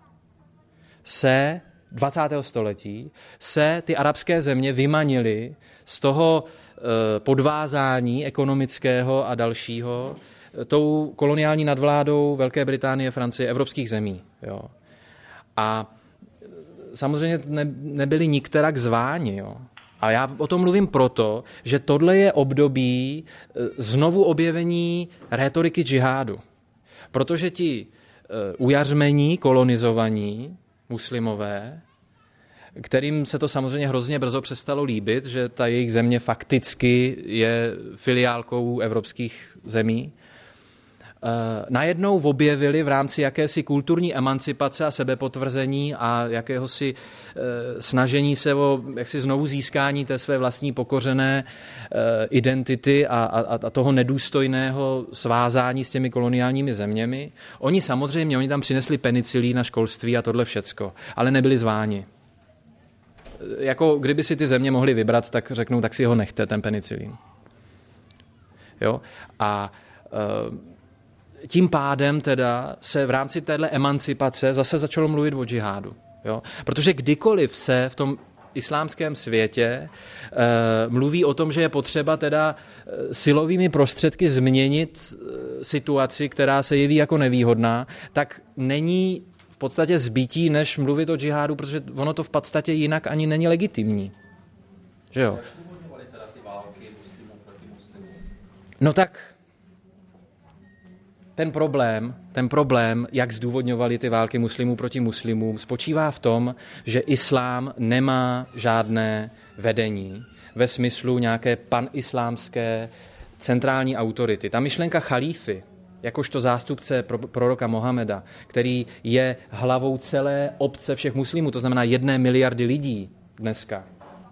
se dvacátého století se ty arabské země vymanily z toho e, podvázání ekonomického a dalšího tou koloniální nadvládou Velké Británie, Francie, evropských zemí. Jo? A samozřejmě ne, nebyli nikterak zváni. Jo. A já o tom mluvím proto, že tohle je období znovu objevení rétoriky džihádu. Protože ti ujařmení, kolonizovaní muslimové, kterým se to samozřejmě hrozně brzo přestalo líbit, že ta jejich země fakticky je filiálkou evropských zemí, najednou objevili v rámci jakési kulturní emancipace a sebepotvrzení a jakéhosi snažení se o jaksi znovu získání té své vlastní pokořené identity a, a, a toho nedůstojného svázání s těmi koloniálními zeměmi. Oni samozřejmě, oni tam přinesli penicilín na školství a tohle všecko, ale nebyli zváni. Jako kdyby si ty země mohly vybrat, tak řeknou, tak si ho nechte, ten penicilín. Jo? A tím pádem teda se v rámci téhle emancipace zase začalo mluvit o džihádu. Jo? Protože kdykoliv se v tom islámském světě e, mluví o tom, že je potřeba teda silovými prostředky změnit situaci, která se jeví jako nevýhodná, tak není v podstatě zbytí, než mluvit o džihádu, protože ono to v podstatě jinak ani není legitimní. Že jo? Jak zdůvodňovali teda ty války muslimů proti muslimům? No tak Ten problém, ten problém, jak zdůvodňovali ty války muslimů proti muslimům, spočívá v tom, že islám nemá žádné vedení ve smyslu nějaké panislámské centrální autority. Ta myšlenka chalífy, jakožto zástupce proroka Mohameda, který je hlavou celé obce všech muslimů, to znamená jedné miliardy lidí dneska,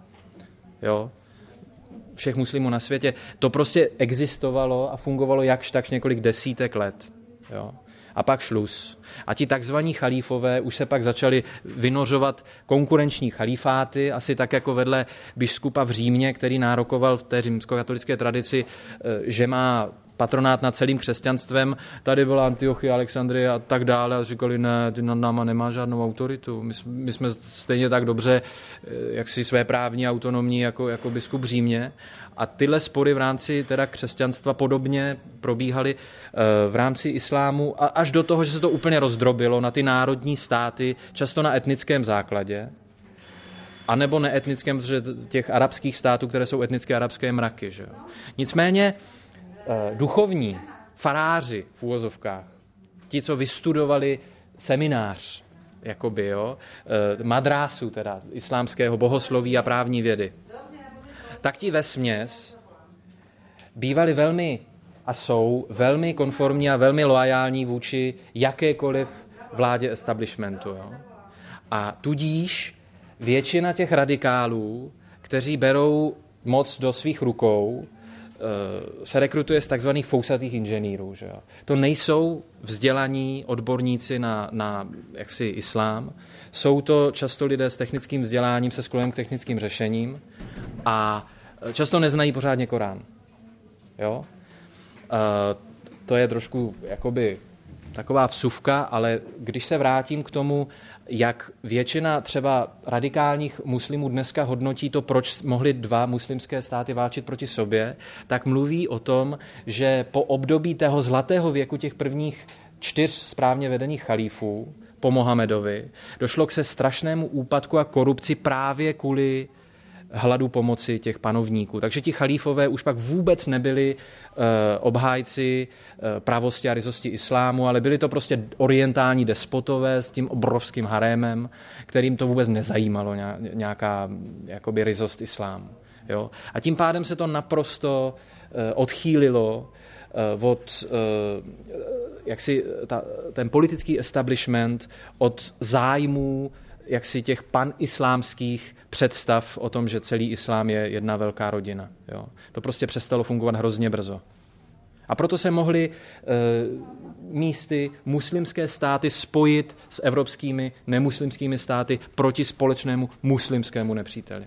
jo, všech muslimů na světě, to prostě existovalo a fungovalo jakž takž několik desítek let. Jo. A pak šluz. A ti takzvaní chalífové už se pak začali vynořovat konkurenční chalífáty, asi tak jako vedle biskupa v Římě, který nárokoval v té římskokatolické tradici, že má patronát nad celým křesťanstvem. Tady byla Antiochie, Alexandrie a tak dále a říkali, ne, ty nad náma nemá žádnou autoritu. My, my jsme stejně tak dobře, jak si své právní autonomní jako, jako biskup Římě. A tyhle spory v rámci teda křesťanstva podobně probíhaly v rámci islámu a až do toho, že se to úplně rozdrobilo na ty národní státy, často na etnickém základě, anebo neetnickém, protože těch arabských států, které jsou etnické arabské mraky. Že jo. Nicméně duchovní faráři v úvozovkách, ti, co vystudovali seminář, jakoby, jo, madrásu, teda islámského bohosloví a právní vědy, tak ti vesměs bývali velmi a jsou velmi konformní a velmi loajální vůči jakékoliv vládě establishmentu. Jo. A tudíž většina těch radikálů, kteří berou moc do svých rukou, se rekrutuje z takzvaných fousatých inženýrů. Že jo. To nejsou vzdělaní odborníci na, na jaksi islám, jsou to často lidé s technickým vzděláním, se sklonem k technickým řešením a často neznají pořádně Korán. Jo? To je trošku jakoby taková vsuvka, ale když se vrátím k tomu, jak většina třeba radikálních muslimů dneska hodnotí to, proč mohly dva muslimské státy válčit proti sobě, tak mluví o tom, že po období tého zlatého věku těch prvních čtyř správně vedených chalífů po Mohamedovi došlo k se strašnému úpadku a korupci právě kvůli hladu pomoci těch panovníků. Takže ti chalífové už pak vůbec nebyli uh, obhájci uh, pravosti a ryzosti islámu, ale byli to prostě orientální despotové s tím obrovským harémem, kterým to vůbec nezajímalo nějaká jakoby ryzost islámu. Jo? A tím pádem se to naprosto uh, odchýlilo uh, od uh, jaksi ta, ten politický establishment od zájmů jaksi těch panislámských představ o tom, že celý islám je jedna velká rodina. Jo. To prostě přestalo fungovat hrozně brzo. A proto se mohly e, místy muslimské státy spojit s evropskými nemuslimskými státy proti společnému muslimskému nepříteli.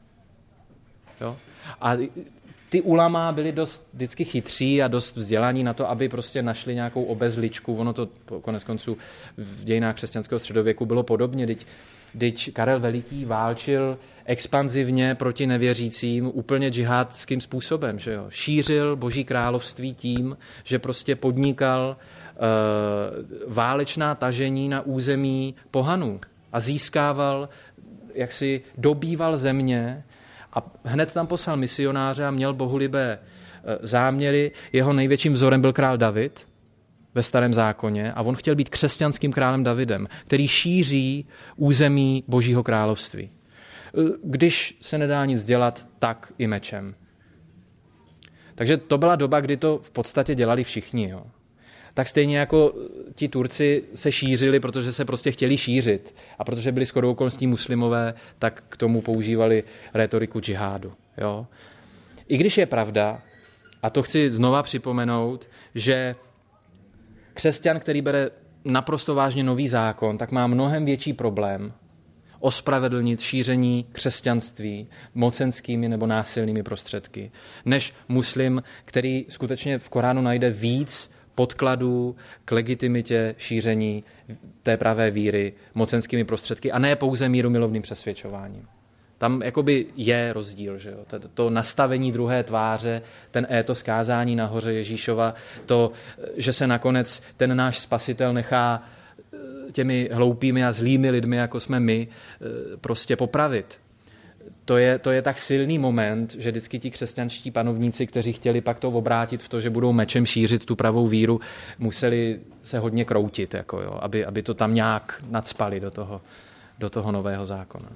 Jo. A ty ulama byli dost vždycky chytří a dost vzdělaní na to, aby prostě našli nějakou obezličku. Ono to konec konců v dějinách křesťanského středověku bylo podobně. Teď, teď Karel Veliký válčil expanzivně proti nevěřícím úplně džihádským způsobem. Že jo? Šířil Boží království tím, že prostě podnikal uh, válečná tažení na území pohanů. a získával, jak si dobýval země a hned tam poslal misionáře a měl bohulibé záměry. Jeho největším vzorem byl král David ve Starém zákoně a on chtěl být křesťanským králem Davidem, který šíří území Božího království. Když se nedá nic dělat, tak i mečem. Takže to byla doba, kdy to v podstatě dělali všichni. Jo. Tak stejně jako ti Turci se šířili, protože se prostě chtěli šířit. A protože byli shodou okolností muslimové, tak k tomu používali rétoriku džihádu. Jo. I když je pravda, a to chci znova připomenout, že křesťan, který bere naprosto vážně nový zákon, tak má mnohem větší problém ospravedlnit šíření křesťanství mocenskými nebo násilnými prostředky, než muslim, který skutečně v Koránu najde víc podkladů k legitimitě šíření té pravé víry mocenskými prostředky a ne pouze mírumilovným přesvědčováním. Tam jakoby je rozdíl, že jo? To, to nastavení druhé tváře, ten étos kázání nahoře Ježíšova, to, že se nakonec ten náš spasitel nechá těmi hloupými a zlými lidmi, jako jsme my, prostě popravit. To je, to je tak silný moment, že vždycky ti křesťanští panovníci, kteří chtěli pak to obrátit v to, že budou mečem šířit tu pravou víru, museli se hodně kroutit, jako jo, aby, aby to tam nějak nacpali do toho, do toho nového zákona.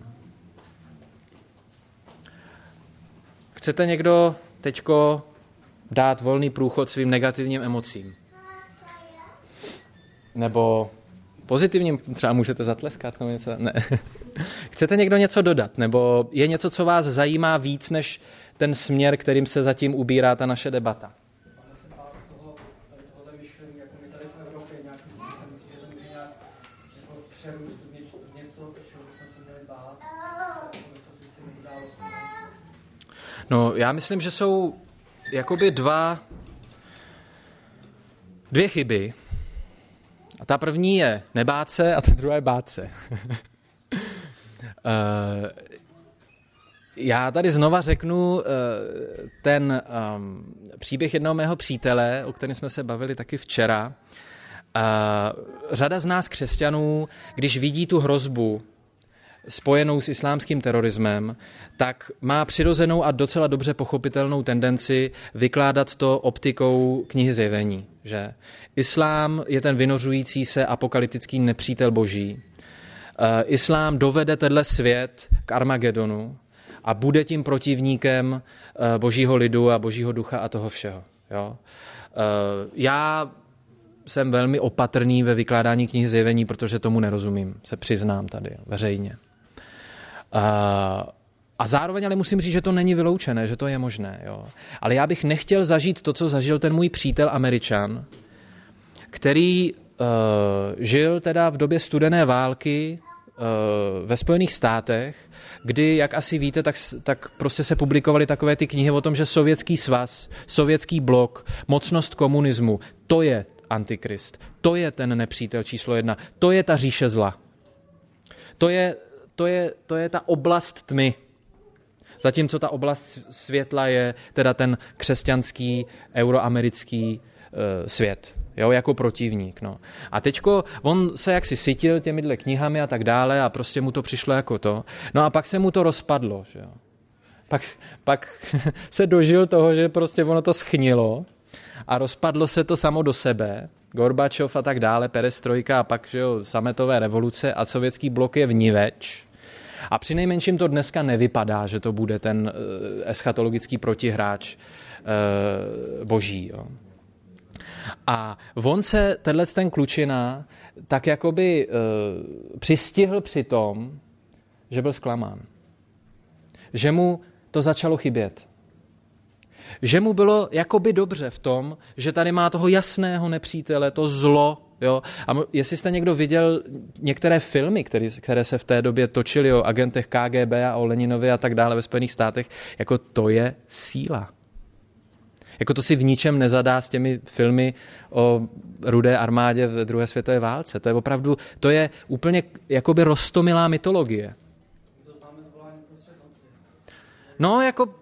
Chcete někdo teďko dát volný průchod svým negativním emocím? Nebo pozitivním, třeba můžete zatleskat nebo něco? Ne. Chcete někdo něco dodat? Nebo je něco, co vás zajímá víc, než ten směr, kterým se zatím ubírá ta naše debata? Ale se bát toho, tady tohohle myšlení, jako my tady v Evropě nějakým způsobem, myslím, že to může nějak jako přerůst v něco, něco, čeho jsme se měli bát, co s těmi událostmi. No, já myslím, že jsou jakoby dva, dvě chyby. A ta první je nebát se a ta druhá je bát se. Já tady znova řeknu ten příběh jednoho mého přítele, o kterém jsme se bavili taky včera. Řada z nás křesťanů, když vidí tu hrozbu spojenou s islámským terorismem, tak má přirozenou a docela dobře pochopitelnou tendenci vykládat to optikou knihy Zjevení. Že? Islám je ten vynořující se apokalyptický nepřítel boží. Uh, islám dovede tenhle svět k Armagedonu a bude tím protivníkem uh, božího lidu a božího ducha a toho všeho. Jo? Uh, já jsem velmi opatrný ve vykládání knihy Zjevení, protože tomu nerozumím, se přiznám tady veřejně. Uh, a zároveň ale musím říct, že to není vyloučené, že to je možné. Jo. Ale já bych nechtěl zažít to, co zažil ten můj přítel Američan, který uh, žil teda v době studené války uh, ve Spojených státech, kdy, jak asi víte, tak, tak prostě se publikovaly takové ty knihy o tom, že Sovětský svaz, Sovětský blok, mocnost komunismu, to je Antikrist, to je ten nepřítel číslo jedna, to je ta říše zla. To je, to je, to je ta oblast tmy. Zatímco ta oblast světla je teda ten křesťanský, euroamerický uh, svět, jo, jako protivník. No. A teďko on se jaksi sytil těmihle knihami a tak dále a prostě mu to přišlo jako to. No a pak se mu to rozpadlo. Že jo. Pak, pak se dožil toho, že prostě ono to schnilo a rozpadlo se to samo do sebe. Gorbačov a tak dále, perestrojka a pak že jo, sametové revoluce a sovětský blok je vniveč. A přinejmenším to dneska nevypadá, že to bude ten eschatologický protihráč boží. Jo. A on se, tenhle ten klučina, tak jakoby přistihl při tom, že byl zklamán. Že mu to začalo chybět. Že mu bylo jakoby dobře v tom, že tady má toho jasného nepřítele, to zlo. Jo? A jestli jste někdo viděl některé filmy, které, které se v té době točily o agentech K G B a o Leninovi a tak dále ve Spojených státech, jako to je síla. Jako to si v ničem nezadá s těmi filmy o rudé armádě v druhé světové válce. To je opravdu, to je úplně jakoby roztomilá mytologie. No, jako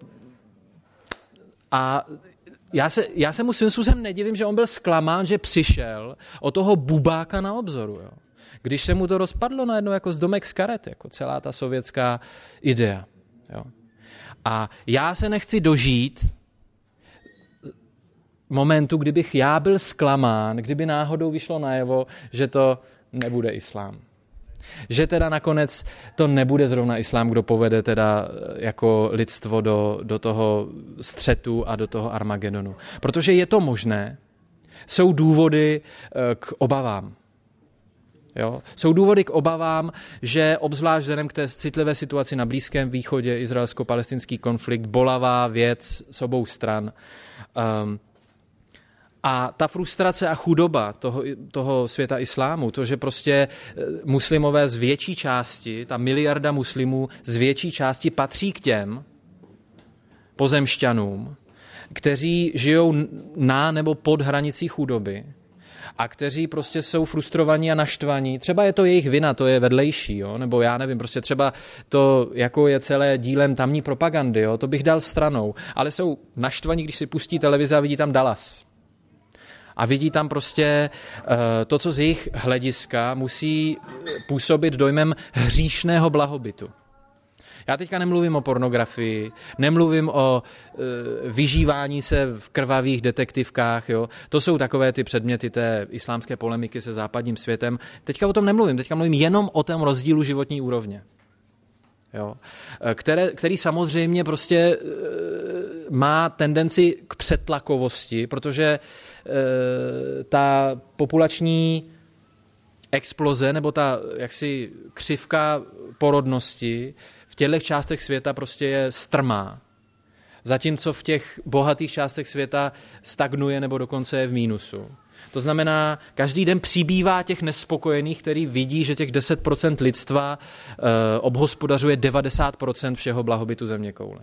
a já se, já se mu svým způsobem nedivím, že on byl zklamán, že přišel o toho bubáka na obzoru. Jo. když se mu to rozpadlo najednou jako z domek z karet, jako celá ta sovětská idea. Jo. A já se nechci dožít momentu, kdybych já byl zklamán, kdyby náhodou vyšlo najevo, že to nebude islám. Že teda nakonec to nebude zrovna islám, kdo povede teda jako lidstvo do, do toho střetu a do toho Armagedonu. Protože je to možné, jsou důvody k obavám. Jo? Jsou důvody k obavám, že obzvlášť vzhledem k té citlivé situaci na Blízkém východě, izraelsko-palestinský konflikt, bolavá věc s obou stran. Um, A ta frustrace a chudoba toho, toho světa islámu, to, že prostě muslimové z větší části, ta miliarda muslimů z větší části patří k těm pozemšťanům, kteří žijou na nebo pod hranicí chudoby a kteří prostě jsou frustrovaní a naštvaní. Třeba je to jejich vina, to je vedlejší, jo? Nebo já nevím, prostě třeba to, jako je celé dílem tamní propagandy, jo? To bych dal stranou. Ale jsou naštvaní, když si pustí televize a vidí tam Dallas. A vidí tam prostě uh, to, co z jejich hlediska musí působit dojmem hříšného blahobytu. Já teďka nemluvím o pornografii, nemluvím o uh, vyžívání se v krvavých detektivkách. Jo. To jsou takové ty předměty té islámské polemiky se západním světem. Teďka o tom nemluvím, teďka mluvím jenom o tom rozdílu životní úrovně. Jo. Které, který samozřejmě prostě uh, má tendenci k přetlakovosti, protože uh, ta populační exploze nebo ta jaksi křivka porodnosti v těchto částech světa prostě je strmá. Zatímco v těch bohatých částech světa stagnuje nebo dokonce je v mínusu. To znamená, každý den přibývá těch nespokojených, který vidí, že těch deset procent lidstva e, obhospodařuje devadesát procent všeho blahobytu zeměkoule.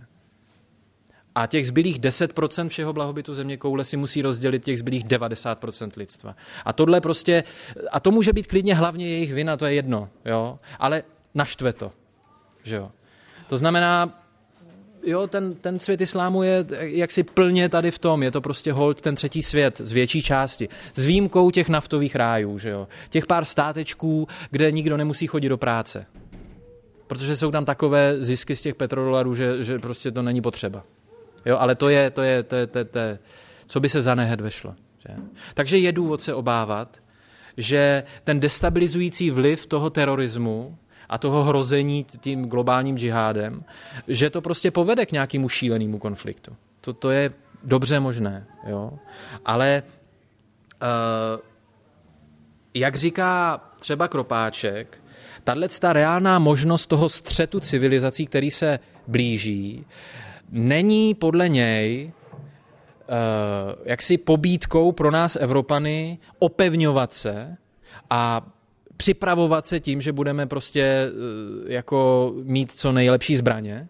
A těch zbylých deset procent všeho blahobytu zeměkoule si musí rozdělit těch zbylých devadesát procent lidstva. A tohle prostě, a to může být klidně hlavně jejich vina, to je jedno, jo, ale naštve to, že jo. To znamená, jo, ten, ten svět islámu je jaksi plně tady v tom, je to prostě hold ten třetí svět z větší části, s výjimkou těch naftových rájů, že jo, těch pár státečků, kde nikdo nemusí chodit do práce, protože jsou tam takové zisky z těch petrodolarů, že, že prostě to není potřeba. Jo, ale to je, to je, to je, to je, to je co by se za nehed vešlo. Že? Takže je důvod se obávat, že ten destabilizující vliv toho terorismu a toho hrození tím globálním džihádem, že to prostě povede k nějakému šílenému konfliktu. To, to je dobře možné. Jo? Ale uh, jak říká třeba Kropáček, tato reálná možnost toho střetu civilizací, který se blíží, není podle něj uh, jaksi pobídkou pro nás Evropany opevňovat se a připravovat se tím, že budeme prostě uh, jako mít co nejlepší zbraně,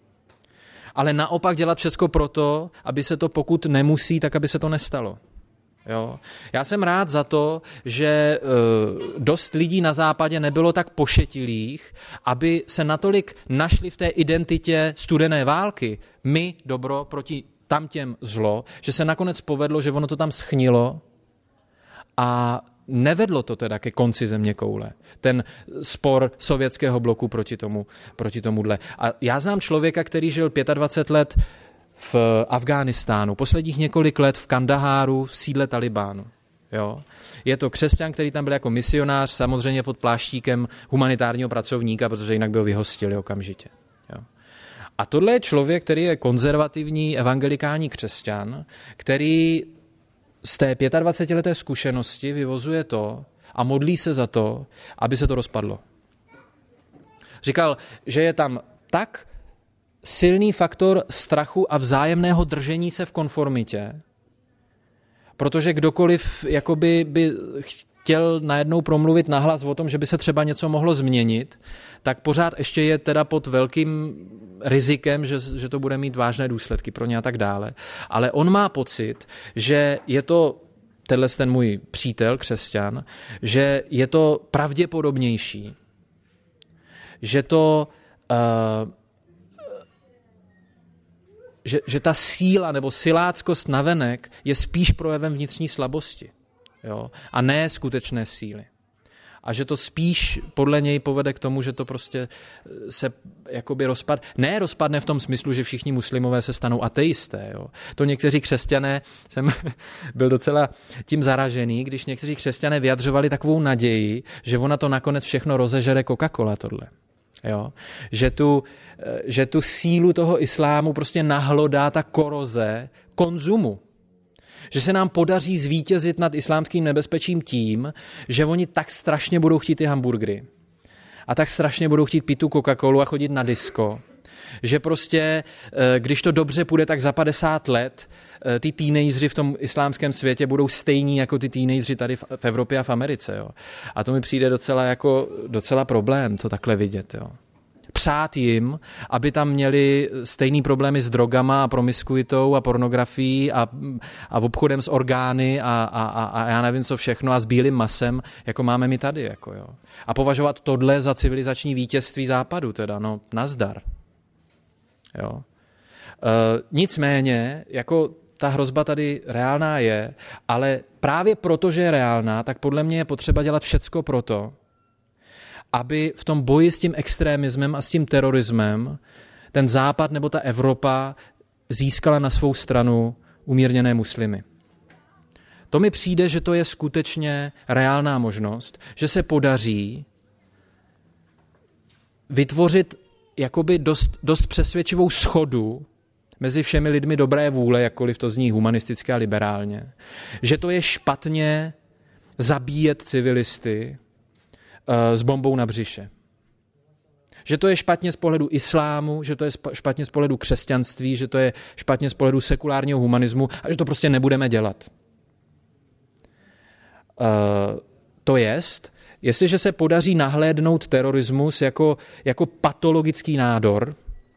ale naopak dělat všecko proto, aby se to, pokud nemusí, tak aby se to nestalo. Jo. Já jsem rád za to, že uh, dost lidí na západě nebylo tak pošetilých, aby se natolik našli v té identitě studené války, my dobro proti tamtěm zlo, že se nakonec povedlo, že ono to tam schnilo a nevedlo to teda ke konci zeměkoule. Ten spor sovětského bloku proti tomu, proti tomuhle. A já znám člověka, který žil dvacet pět let v Afghánistánu, posledních několik let v Kandaháru, v sídle Talibánu. Jo? Je to křesťan, který tam byl jako misionář, samozřejmě pod pláštíkem humanitárního pracovníka, protože jinak by ho vyhostili okamžitě. Jo? A tohle je člověk, který je konzervativní evangelikální křesťan, který z té dvacetileté zkušenosti vyvozuje to a modlí se za to, aby se to rozpadlo. Říkal, že je tam tak silný faktor strachu a vzájemného držení se v konformitě, protože kdokoliv jakoby by chtěl najednou promluvit nahlas o tom, že by se třeba něco mohlo změnit, tak pořád ještě je teda pod velkým rizikem, že, že to bude mít vážné důsledky pro ně a tak dále. Ale on má pocit, že je to, tenhle ten můj přítel, křesťan, že je to pravděpodobnější, že to uh, Že, že ta síla nebo siláckost navenek je spíš projevem vnitřní slabosti, jo? A ne skutečné síly. a že to spíš podle něj povede k tomu, že to prostě se jakoby rozpad, ne rozpadne v tom smyslu, že všichni muslimové se stanou ateisté. Jo. To někteří křesťané, jsem byl docela tím zaražený, když někteří křesťané vyjadřovali takovou naději, že ona to nakonec všechno rozežere Coca-Cola tohle. Jo. Že, tu, že tu sílu toho islámu prostě nahlodá ta koroze konzumu. Že se nám podaří zvítězit nad islámským nebezpečím tím, že oni tak strašně budou chtít ty hamburgery a tak strašně budou chtít pít tu Coca-Colu a chodit na disko, že prostě, když to dobře půjde, tak za padesát let ty teenageři v tom islámském světě budou stejní jako ty teenageři tady v Evropě a v Americe. Jo. A to mi přijde docela, jako, docela problém to takhle vidět. Jo. Přát jim, aby tam měli stejný problémy s drogama a promiskuitou a pornografií a, a obchodem s orgány a, a, a, a já nevím co všechno a s bílým masem, jako máme my tady. Jako jo. A považovat tohle za civilizační vítězství západu, teda no nazdar. Jo. E, nicméně, jako ta hrozba tady reálná je, ale právě proto, že je reálná, tak podle mě je potřeba dělat všecko proto, aby v tom boji s tím extremismem a s tím terorismem ten Západ nebo ta Evropa získala na svou stranu umírněné muslimy. To mi přijde, že to je skutečně reálná možnost, že se podaří vytvořit jakoby dost, dost přesvědčivou shodu mezi všemi lidmi dobré vůle, jakkoliv to zní humanisticky a liberálně, že to je špatně zabíjet civilisty s bombou na břiše. Že to je špatně z pohledu islámu, že to je špatně z pohledu křesťanství, že to je špatně z pohledu sekulárního humanismu a že to prostě nebudeme dělat. Uh, to jest, jestliže se podaří nahlédnout terorismus jako, jako patologický nádor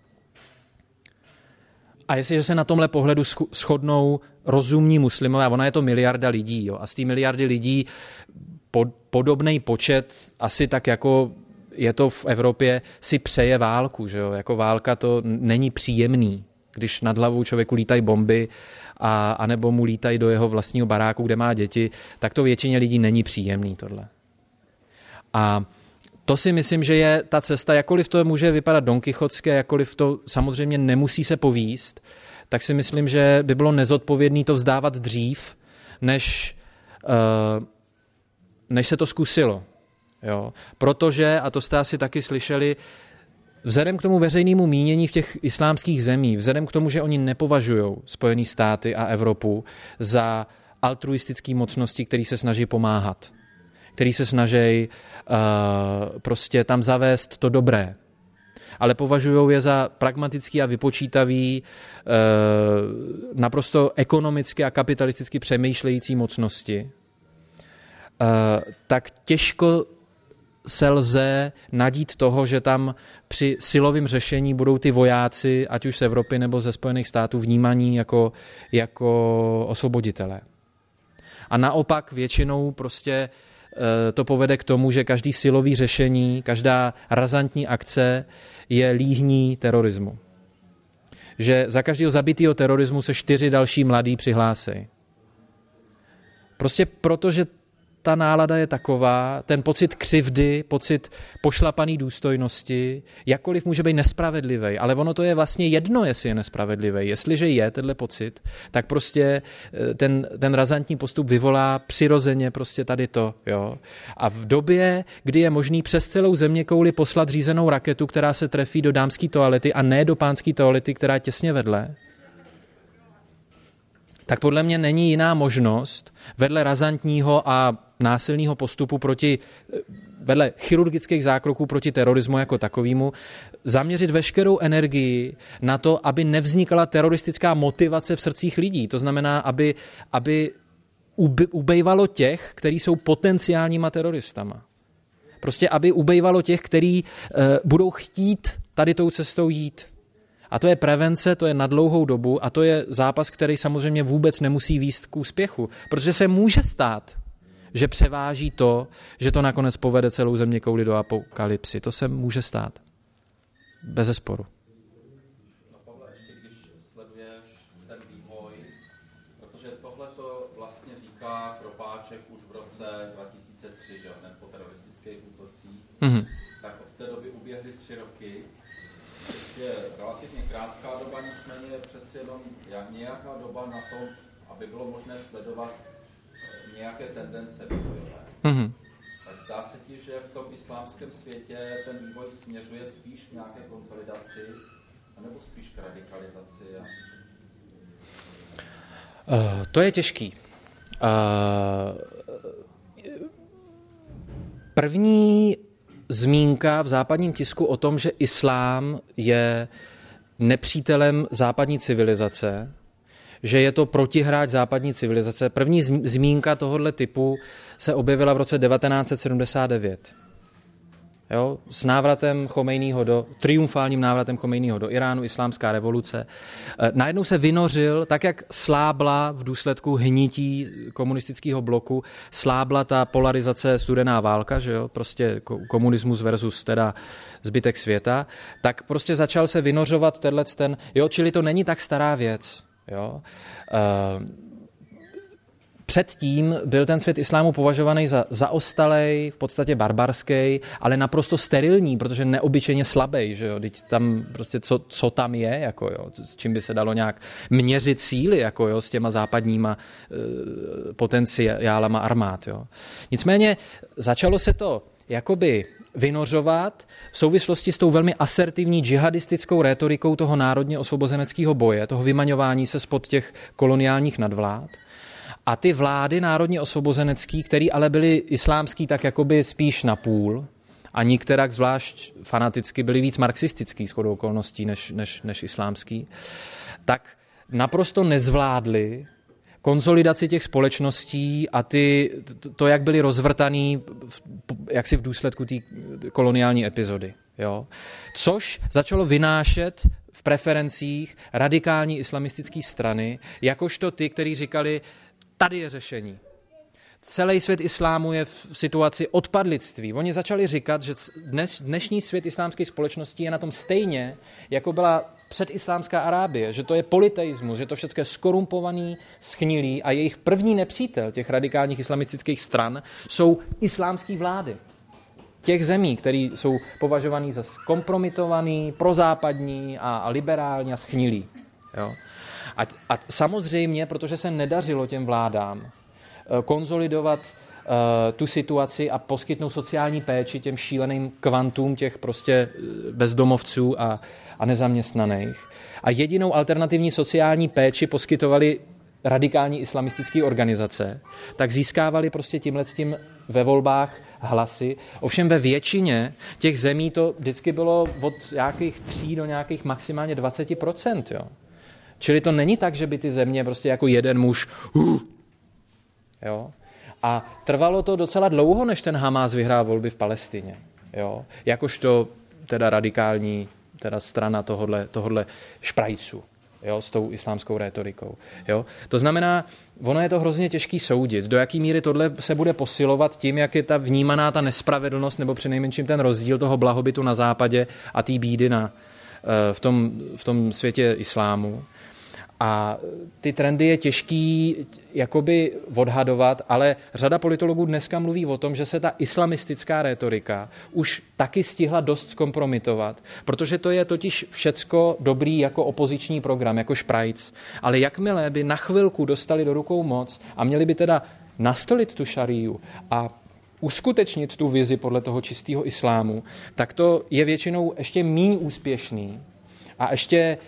a jestliže se na tomhle pohledu shodnou rozumní muslimové, a ona je to miliarda lidí, jo, a z té miliardy lidí podobný počet, asi tak jako je to v Evropě, si přeje válku. Že jo? Jako válka to není příjemný, když nad hlavou člověku lítají bomby a, anebo mu lítají do jeho vlastního baráku, kde má děti, tak to většině lidí není příjemný tohle. A to si myslím, že je ta cesta, jakkoliv to může vypadat donkichotské, jakkoliv to samozřejmě nemusí se povíst, tak si myslím, že by bylo nezodpovědné to vzdávat dřív, než... Uh, než se to zkusilo. Jo. Protože, a to jste asi taky slyšeli, vzhledem k tomu veřejnému mínění v těch islámských zemích, vzhledem k tomu, že oni nepovažují Spojené státy a Evropu za altruistické mocnosti, který se snaží pomáhat, který se snaží uh, prostě tam zavést to dobré, ale považují je za pragmatický a vypočítavý, uh, naprosto ekonomicky a kapitalisticky přemýšlející mocnosti, Uh, tak těžko se lze nadít toho, že tam při silovém řešení budou ty vojáci, ať už z Evropy nebo ze Spojených států, vnímaní jako, jako osvoboditelé. A naopak většinou prostě uh, to povede k tomu, že každý silový řešení, každá razantní akce je líhní terorismu. Že za každého zabitého terorismu se čtyři další mladí přihlásejí. Prostě proto, že ta nálada je taková, ten pocit křivdy, pocit pošlapaný důstojnosti, jakkoliv může být nespravedlivý, ale ono to je vlastně jedno, jestli je nespravedlivý. Jestliže je tenhle pocit, tak prostě ten, ten razantní postup vyvolá přirozeně prostě tady to. Jo. A v době, kdy je možný přes celou zeměkouli poslat řízenou raketu, která se trefí do dámské toalety a ne do pánské toalety, která je těsně vedle, tak podle mě není jiná možnost vedle razantního a násilného postupu proti, vedle chirurgických zákroků proti terorismu jako takovému, zaměřit veškerou energii na to, aby nevznikala teroristická motivace v srdcích lidí. To znamená, aby, aby ubejvalo těch, kteří jsou potenciálníma teroristama. Prostě aby ubejvalo těch, kteří uh, budou chtít tady tou cestou jít. A to je prevence, to je na dlouhou dobu a to je zápas, který samozřejmě vůbec nemusí vést k úspěchu, protože se může stát, že převáží to, že to nakonec povede celou zeměkouli do apokalypsy. To se může stát. Bezesporu. No Pavle, ještě když sleduješ ten vývoj Protože tohle to vlastně říká Kropáček už v roce dva tisíce tři, že hned po teroristických útocích. Mm-hmm. Tak od té doby uběhly tři roky. Je relativně krátká doba, nicméně je přeci jenom nějaká doba na to, aby bylo možné sledovat nějaké tendence vývojové. Mm-hmm. Tak zdá se ti, že v tom islámském světě ten vývoj směřuje spíš k nějaké konsolidaci, anebo spíš k radikalizaci? A... Uh, to je těžký. Uh, první zmínka v západním tisku o tom, že islám je nepřítelem západní civilizace, že je to protihráč západní civilizace. První zmínka tohoto typu se objevila v roce devatenáct set sedmdesát devět. Jo? S návratem Chomejního do, triumfálním návratem Chomejního do Iránu, islámská revoluce. Najednou se vynořil, tak jak slábla v důsledku hnití komunistického bloku, slábla ta polarizace studená válka, že jo? Prostě komunismus versus teda zbytek světa, tak prostě začal se vynořovat tenhle ten, jo, čili to není tak stará věc. Jo? Uh, Předtím byl ten svět islámu považovaný za zaostalej, v podstatě barbarský, ale naprosto sterilní, protože neobyčejně slabý, že jo, teď tam prostě co, co tam je, jako jo, s čím by se dalo nějak měřit síly, jako jo, s těma západníma e, potenciálama armád, jo. Nicméně začalo se to jakoby vynořovat v souvislosti s tou velmi asertivní džihadistickou rétorikou toho národně osvobozeneckého boje, toho vymaňování se spod těch koloniálních nadvlád. A ty vlády národně osvobozenecký, které ale byly islámský tak jakoby spíš na půl a nikterak zvlášť fanaticky byly víc marxistický shodou okolností než, než, než islámský, tak naprosto nezvládly konsolidaci těch společností a ty, to, jak byly rozvrtaný jaksi v důsledku té koloniální epizody. Jo? Což začalo vynášet v preferencích radikální islamistické strany, jakožto ty, kteří říkali, tady je řešení. Celý svět islámu je v situaci odpadlictví. Oni začali říkat, že dnes, dnešní svět islámské společnosti je na tom stejně, jako byla předislámská Arábie, že to je politeismus, že to všechno je skorumpovaný, schnilý a jejich první nepřítel těch radikálních islamistických stran jsou islámské vlády. Těch zemí, které jsou považovaný za kompromitovaný, prozápadní a, a liberální a schnilý. Jo? A, a samozřejmě, protože se nedařilo těm vládám konsolidovat uh, tu situaci a poskytnout sociální péči těm šíleným kvantům těch prostě bezdomovců a, a nezaměstnaných. A jedinou alternativní sociální péči poskytovali radikální islamistické organizace, tak získávali prostě tímhletím ve volbách hlasy. Ovšem ve většině těch zemí to vždycky bylo od nějakých tří do nějakých maximálně dvacet procent, jo. Čili to není tak, že by ty země prostě jako jeden muž uh, jo. A trvalo to docela dlouho, než ten Hamás vyhrál volby v Palestině. Jo. Jakožto teda radikální teda strana tohodle, tohodle šprajců, jo, s tou islámskou rétorikou. Jo. To znamená, ono je to hrozně těžký soudit, do jaký míry tohle se bude posilovat tím, jak je ta vnímaná ta nespravedlnost nebo přinejmenším ten rozdíl toho blahobytu na západě a té bídy na, v tom, v tom světě islámu. A ty trendy je těžký jakoby odhadovat, ale řada politologů dneska mluví o tom, že se ta islamistická rétorika už taky stihla dost zkompromitovat, protože to je totiž všecko dobrý jako opoziční program, jako šprajc. Ale jakmile by na chvilku dostali do rukou moc a měli by teda nastolit tu šaríu a uskutečnit tu vizi podle toho čistého islámu, tak to je většinou ještě míň úspěšný a ještě e,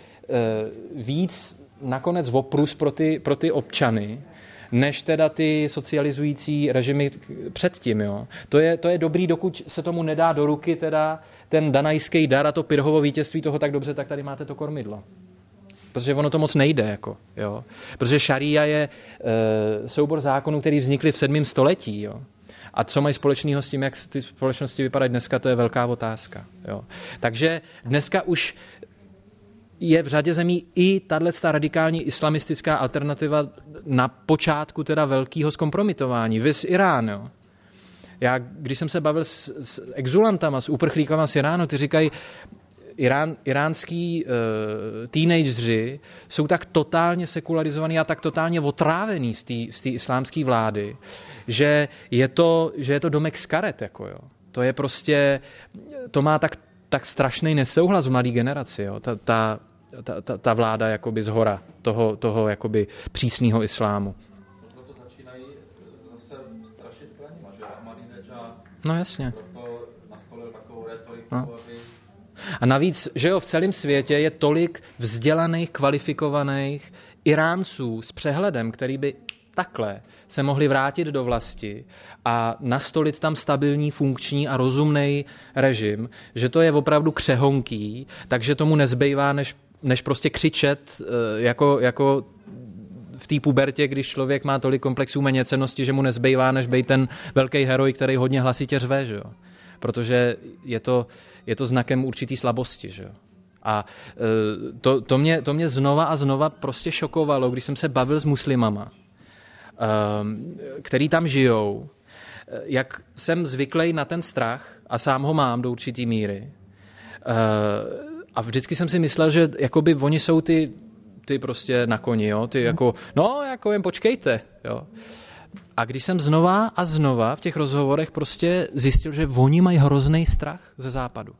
víc nakonec oprus pro ty, pro ty občany, než teda ty socializující režimy předtím. Jo. To je, to je dobrý, dokud se tomu nedá do ruky teda ten danajský dar a to Pirhovo vítězství toho tak dobře, tak tady máte to kormidlo. Protože ono to moc nejde. Jako, jo. Protože šaría je e, soubor zákonů, který vznikly v sedmém století. Jo. A co mají společného s tím, jak ty společnosti vypadají dneska, to je velká otázka. Jo. Takže dneska už je v řadě zemí i tato radikální islamistická alternativa na počátku teda velkého zkompromitování. Vys Irán, jo. Já, když jsem se bavil s, s exulantama, s uprchlíkama z Iránu, ty říkají, Irán, iránský uh, teenageři jsou tak totálně sekularizovaní a tak totálně otrávení z té islámské vlády, že je to, že je to domek z karet. Jako jo. To je prostě, to má tak, tak strašný nesouhlas v mladé generaci. Jo. Ta, ta, ta, ta, ta vláda jakoby zhora toho, toho jakoby přísného islámu. Proto začínají zase strašit klaněma, že Ahmadinejad no jasně. proto nastolil takovou retoriku, no. aby... A navíc, že jo, v celém světě je tolik vzdělaných, kvalifikovaných Iránců s přehledem, který by takhle se mohli vrátit do vlasti a nastolit tam stabilní, funkční a rozumný režim, že to je opravdu křehonký, takže tomu nezbývá, než, než prostě křičet jako, jako v té pubertě, když člověk má tolik komplexů méněcennosti, že mu nezbývá, než být ten velký heroj, který hodně hlasitě řve, že jo. Protože je to, je to znakem určitý slabosti, že jo. A to, to, mě, to mě znova a znova prostě šokovalo, když jsem se bavil s muslimama, který tam žijou, jak jsem zvyklý na ten strach a sám ho mám do určitý míry. A vždycky jsem si myslel, že jakoby oni jsou ty, ty prostě na koni, jo? Ty jako, no, jako jen počkejte, jo. A když jsem znova a znova v těch rozhovorech prostě zjistil, že oni mají hrozný strach ze západu.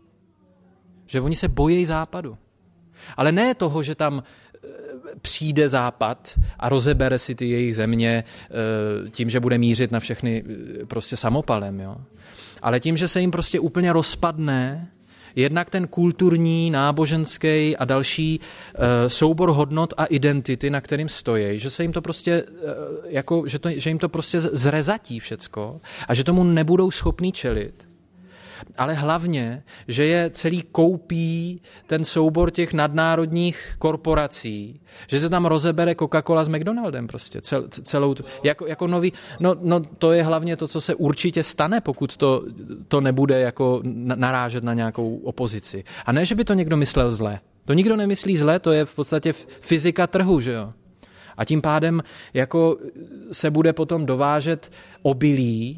Že oni se bojí západu. Ale ne toho, že tam přijde západ a rozebere si ty jejich země tím, že bude mířit na všechny prostě samopalem, jo. Ale tím, že se jim prostě úplně rozpadne jednak ten kulturní, náboženský a další uh, soubor hodnot a identity, na kterým stojí, že se jim to prostě uh, jako, že, to, že jim to prostě zrezatí všecko a že tomu nebudou schopní čelit. Ale hlavně, že je celý koupí ten soubor těch nadnárodních korporací, že se tam rozebere Coca-Cola s McDonaldem prostě, cel, celou, tu, jako, jako nový, no, no to je hlavně to, co se určitě stane, pokud to, to nebude jako narážet na nějakou opozici. A ne, že by to někdo myslel zle. To nikdo nemyslí zle, to je v podstatě fyzika trhu, že jo. A tím pádem jako se bude potom dovážet obilí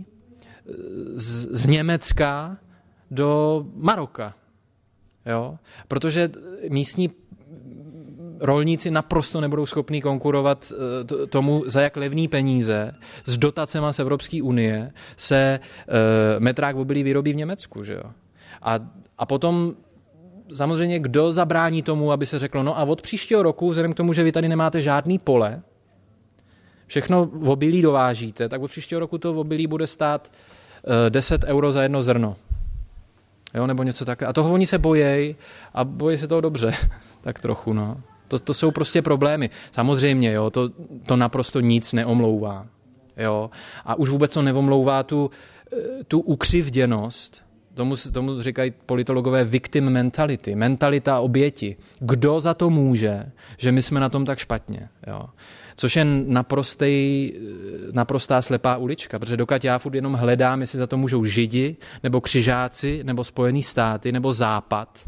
z, z Německa do Maroka. Jo? Protože místní rolníci naprosto nebudou schopní konkurovat tomu, za jak levný peníze s dotacema z Evropské unie se uh, metrák obilí vyrobí v Německu. Že jo? A, a potom samozřejmě kdo zabrání tomu, aby se řeklo, no a od příštího roku, vzhledem k tomu, že vy tady nemáte žádný pole, všechno obilí dovážíte, tak od příštího roku to obilí bude stát uh, deset euro za jedno zrno. Jo, nebo něco takové. A toho oni se bojí a bojí se toho dobře. Tak trochu, no. To, to jsou prostě problémy. Samozřejmě, jo, to, to naprosto nic neomlouvá. Jo. A už vůbec to neomlouvá tu, tu ukřivděnost. Tomu, tomu říkají politologové victim mentality. Mentalita oběti. Kdo za to může, že my jsme na tom tak špatně. Jo. Což je naprostý, naprostá slepá ulička, protože dokud já furt jenom hledám, jestli za to můžou Židi, nebo křižáci, nebo Spojený státy, nebo Západ,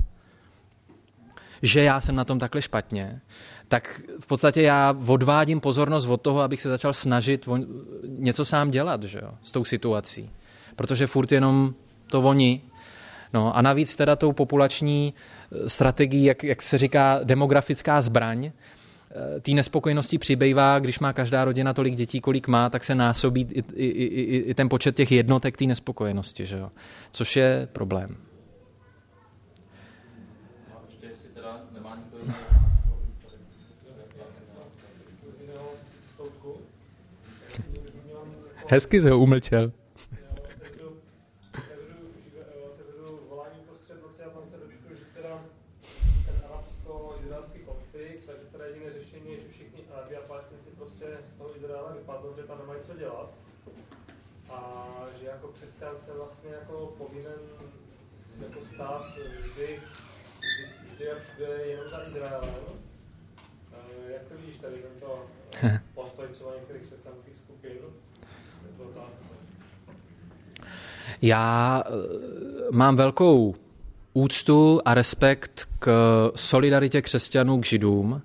že já jsem na tom takhle špatně, tak v podstatě já odvádím pozornost od toho, abych se začal snažit něco sám dělat, že jo, s tou situací. Protože furt jenom to oni. No a navíc teda tou populační strategií, jak, jak se říká, demografická zbraň, té nespokojenosti přibývá, když má každá rodina tolik dětí, kolik má, tak se násobí i, i, i, i ten počet těch jednotek té nespokojenosti, že jo? Což je problém. A ještě jestli teda nemá nikdo... Hezky se ho umlčel. Se vlastně jako povinen jako stát vždy, vždy a všude jenom za Izraelem. Jak to vidíš tady tento postoj třeba některých křesťanských skupin? Já mám velkou úctu a respekt k solidaritě křesťanů k Židům.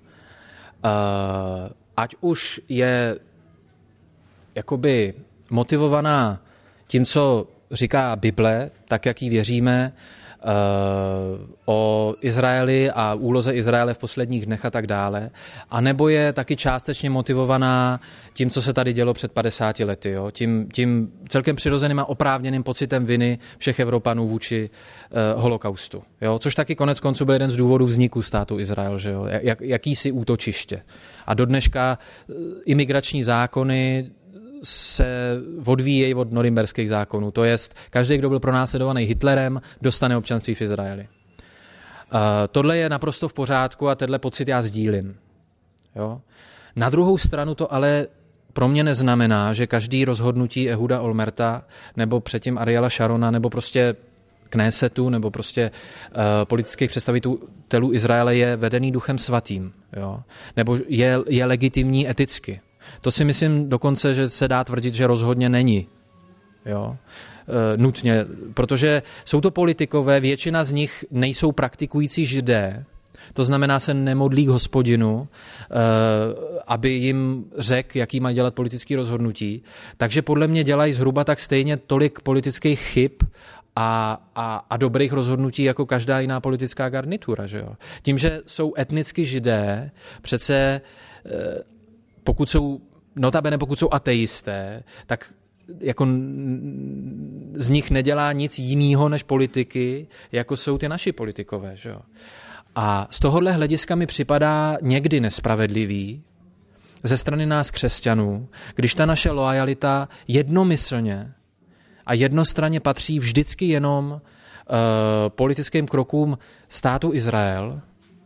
Ať už je jakoby motivovaná tím, co říká Bible, tak jak jí věříme, o Izraeli a úloze Izraele v posledních dnech a tak dále, anebo je taky částečně motivovaná tím, co se tady dělo před padesáti lety, jo? Tím, tím celkem přirozeným a oprávněným pocitem viny všech Evropanů vůči uh, holokaustu, jo? Což taky konec konců byl jeden z důvodů vzniku státu Izrael, že jo? Jak, jakýsi útočiště. A do dneška uh, imigrační zákony se odvíjejí od norimberských zákonů. To jest, každý, kdo byl pronásledovaný Hitlerem, dostane občanství v Izraeli. Uh, tohle je naprosto v pořádku a tenhle pocit já sdílím. Jo? Na druhou stranu to ale pro mě neznamená, že každý rozhodnutí Ehuda Olmerta nebo předtím Ariela Sharona nebo prostě Knesetu nebo prostě uh, politických představitelů Izraele je vedený Duchem svatým. Jo? Nebo je, je legitimní eticky. To si myslím dokonce, že se dá tvrdit, že rozhodně není. Jo? E, nutně, protože jsou to politikové, většina z nich nejsou praktikující židé, to znamená se nemodlí k Hospodinu, e, aby jim řekl, jaký mají dělat politické rozhodnutí. Takže podle mě dělají zhruba tak stejně tolik politických chyb a, a, a dobrých rozhodnutí jako každá jiná politická garnitura. Že jo? Tím, že jsou etnicky židé, přece e, pokud jsou, notabene pokud jsou ateisté, tak jako z nich nedělá nic jiného než politiky, jako jsou ty naši politikové. Že jo? A z tohohle hlediska mi připadá někdy nespravedlivý ze strany nás křesťanů, když ta naše loajalita jednomyslně a jednostranně patří vždycky jenom uh, politickým krokům státu Izrael,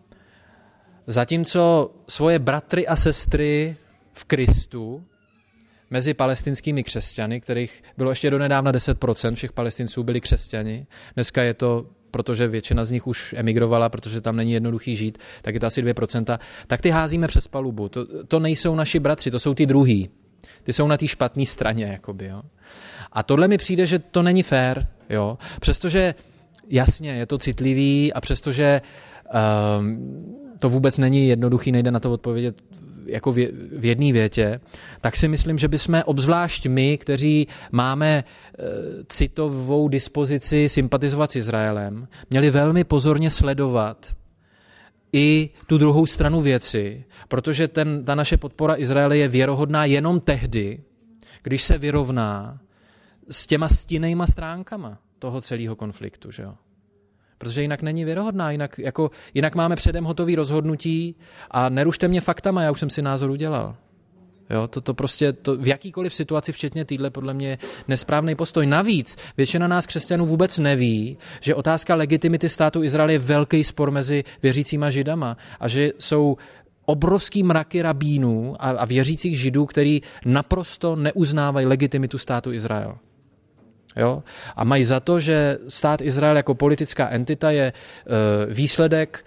zatímco svoje bratry a sestry v Kristu mezi palestinskými křesťany, kterých bylo ještě donedávna deset procent všech Palestinců byli křesťani. Dneska je to, protože většina z nich už emigrovala, protože tam není jednoduchý žít, tak je to asi dvě procenta, tak ty házíme přes palubu. To, to nejsou naši bratři, to jsou ty druhý. Ty jsou na té špatné straně. Jakoby, jo. A tohle mi přijde, že to není fér. Jo. Přestože jasně, je to citlivý a přestože um, to vůbec není jednoduchý, nejde na to odpovědět jako v jedné větě, tak si myslím, že bychom obzvlášť my, kteří máme citovou dispozici sympatizovat s Izraelem, měli velmi pozorně sledovat i tu druhou stranu věci, protože ten, ta naše podpora Izraele je věrohodná jenom tehdy, když se vyrovná s těma stinnejma stránkama toho celého konfliktu, že jo? Protože jinak není věrohodná, jinak, jako, jinak máme předem hotový rozhodnutí a nerušte mě faktama, já už jsem si názor udělal. Jo, to, to prostě to v jakýkoliv situaci, včetně týhle, podle mě je nesprávný postoj. Navíc většina nás křesťanů vůbec neví, že otázka legitimity státu Izrael je velký spor mezi věřícíma židama a že jsou obrovský mraky rabínů a, a věřících židů, který naprosto neuznávají legitimitu státu Izrael. Jo? A mají za to, že stát Izrael jako politická entita je uh, výsledek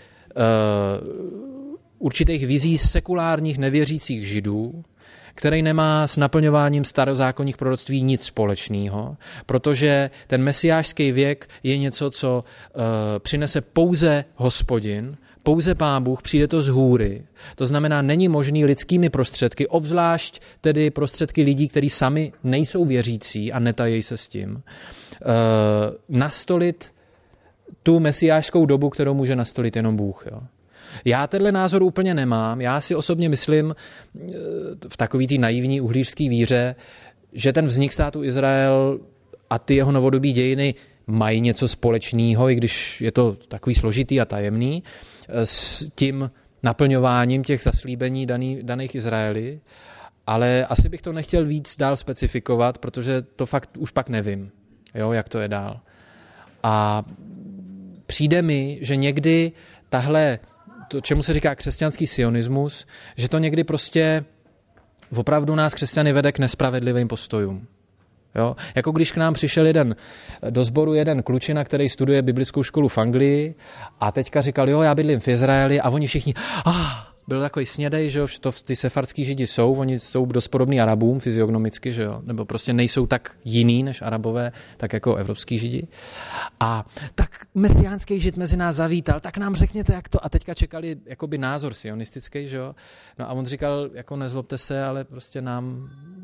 uh, určitých vizí sekulárních nevěřících židů, který nemá s naplňováním starozákonních proroctví nic společného, protože ten mesiášský věk je něco, co uh, přinese pouze Hospodin, pouze Pán Bůh, přijde to z hůry. To znamená, není možný lidskými prostředky, obzvlášť tedy prostředky lidí, kteří sami nejsou věřící a netají se s tím, uh, nastolit tu mesiášskou dobu, kterou může nastolit jenom Bůh. Jo. Já tenhle názor úplně nemám. Já si osobně myslím v takový té naivní uhlířské víře, že ten vznik státu Izrael a ty jeho novodobí dějiny mají něco společného, i když je to takový složitý a tajemný, s tím naplňováním těch zaslíbení daný, daných Izraeli, ale asi bych to nechtěl víc dál specifikovat, protože to fakt už pak nevím, jo, jak to je dál. A přijde mi, že někdy tahle, to, čemu se říká křesťanský sionismus, že to někdy prostě opravdu nás křesťany vede k nespravedlivým postojům. Jo? Jako když k nám přišel jeden do sboru jeden klučina, který studuje biblickou školu v Anglii a teďka říkal, jo, já bydlím v Izraeli a oni všichni, ah, byl takový snědej, že jo, to ty sefardský židi jsou, oni jsou dost podobní Arabům fyziognomicky, že jo, nebo prostě nejsou tak jiný než Arabové, tak jako evropský židi. A tak mesiánský žid mezi nás zavítal, tak nám řekněte, jak to, a teďka čekali jakoby názor sionistický, že jo, no a on říkal, jako nezlobte se, ale prostě nám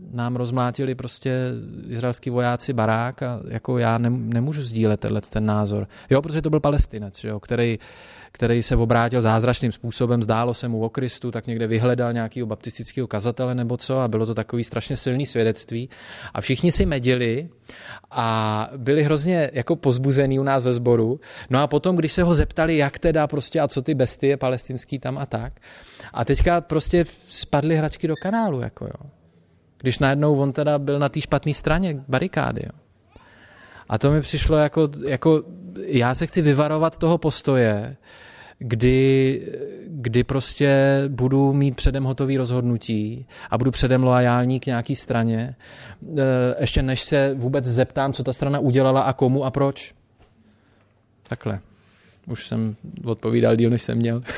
nám rozmlátili prostě izraelský vojáci barák a jako já nemůžu sdílet tenhle ten názor. Jo, protože to byl Palestinec, jo, který, který se obrátil zázračným způsobem, zdálo se mu o Kristu, tak někde vyhledal nějakého baptistického kazatele nebo co a bylo to takový strašně silný svědectví. A všichni si medili a byli hrozně jako pozbuzený u nás ve sboru. No a potom, když se ho zeptali, jak teda prostě a co ty bestie palestinský tam a tak. A teďka prostě spadly hračky do kanálu, jako jo. Když najednou on teda byl na té špatné straně barikády, jo. A to mi přišlo jako, jako, já se chci vyvarovat toho postoje, kdy, kdy prostě budu mít předem hotový rozhodnutí a budu předem loajální k nějaký straně, ještě než se vůbec zeptám, co ta strana udělala a komu a proč. Takhle. Už jsem odpovídal díl, než jsem měl.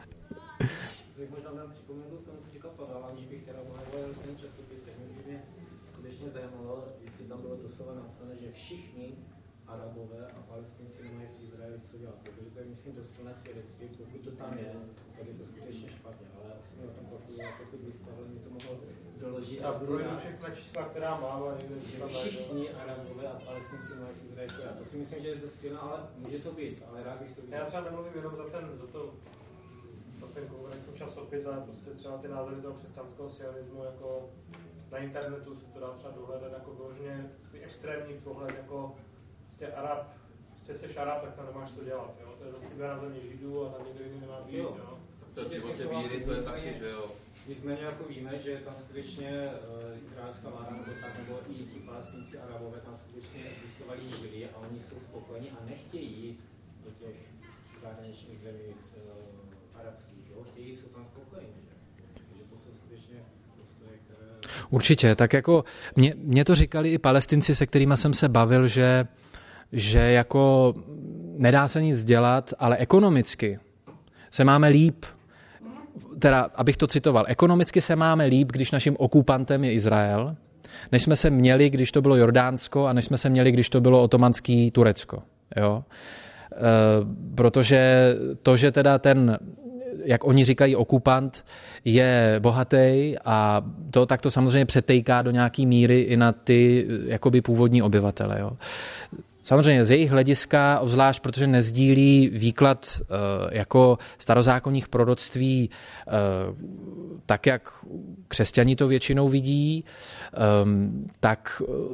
A projdu všechna čísla, která mám, a někde všichni Arabové a Palestinci mají Izraelské. A to si myslím, že je dost silná, ale může to být, ale rád bych to viděl. Já třeba nemluvím jenom za ten, za to, za ten konkrétní časopis, ale prostě třeba ty názory toho křesťanského sionismu, jako na internetu se to dá třeba dohledat jako vyloženě extrémní pohled, jako prostě Arab, prostě seš Arab, tak tam nemáš co dělat, jo. To je zase na země Židů a tam někdo jiný nemá být, jo. To v životě víry, to je taky, že jo. Nicméně jako víme, že tam skutečně uh, izraelská vláda nebo tak, nebo i ti palestinci Arabové tam skutečně existovali, žili a oni jsou spokojeni a nechtějí jít do těch zahraničních zemí uh, arabských, jo? Chtějí, jsou tam spokojeni. Takže to jsou skutečně postoje, které... Určitě, tak jako mě, mě to říkali i Palestinci, se kterými jsem se bavil, že, že jako nedá se nic dělat, ale ekonomicky se máme líp. Teda, abych to citoval, ekonomicky se máme líp, když naším okupantem je Izrael, než jsme se měli, když to bylo Jordánsko a než jsme se měli, když to bylo otomanský Turecko. Jo? E, protože to, že teda ten, jak oni říkají, okupant je bohatý a to tak to samozřejmě přetejká do nějaký míry i na ty jakoby původní obyvatele. Jo? Samozřejmě z jejich hlediska, obzvlášť protože nezdílí výklad uh, jako starozákonních proroctví uh, tak, jak křesťaní to většinou vidí, um, tak uh,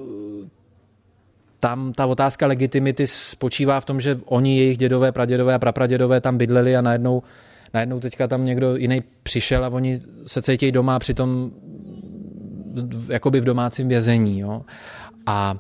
tam ta otázka legitimity spočívá v tom, že oni, jejich dědové, pradědové a prapradědové tam bydleli a najednou, najednou teďka tam někdo jiný přišel a oni se cítí doma a přitom jakoby v domácím vězení. Jo? A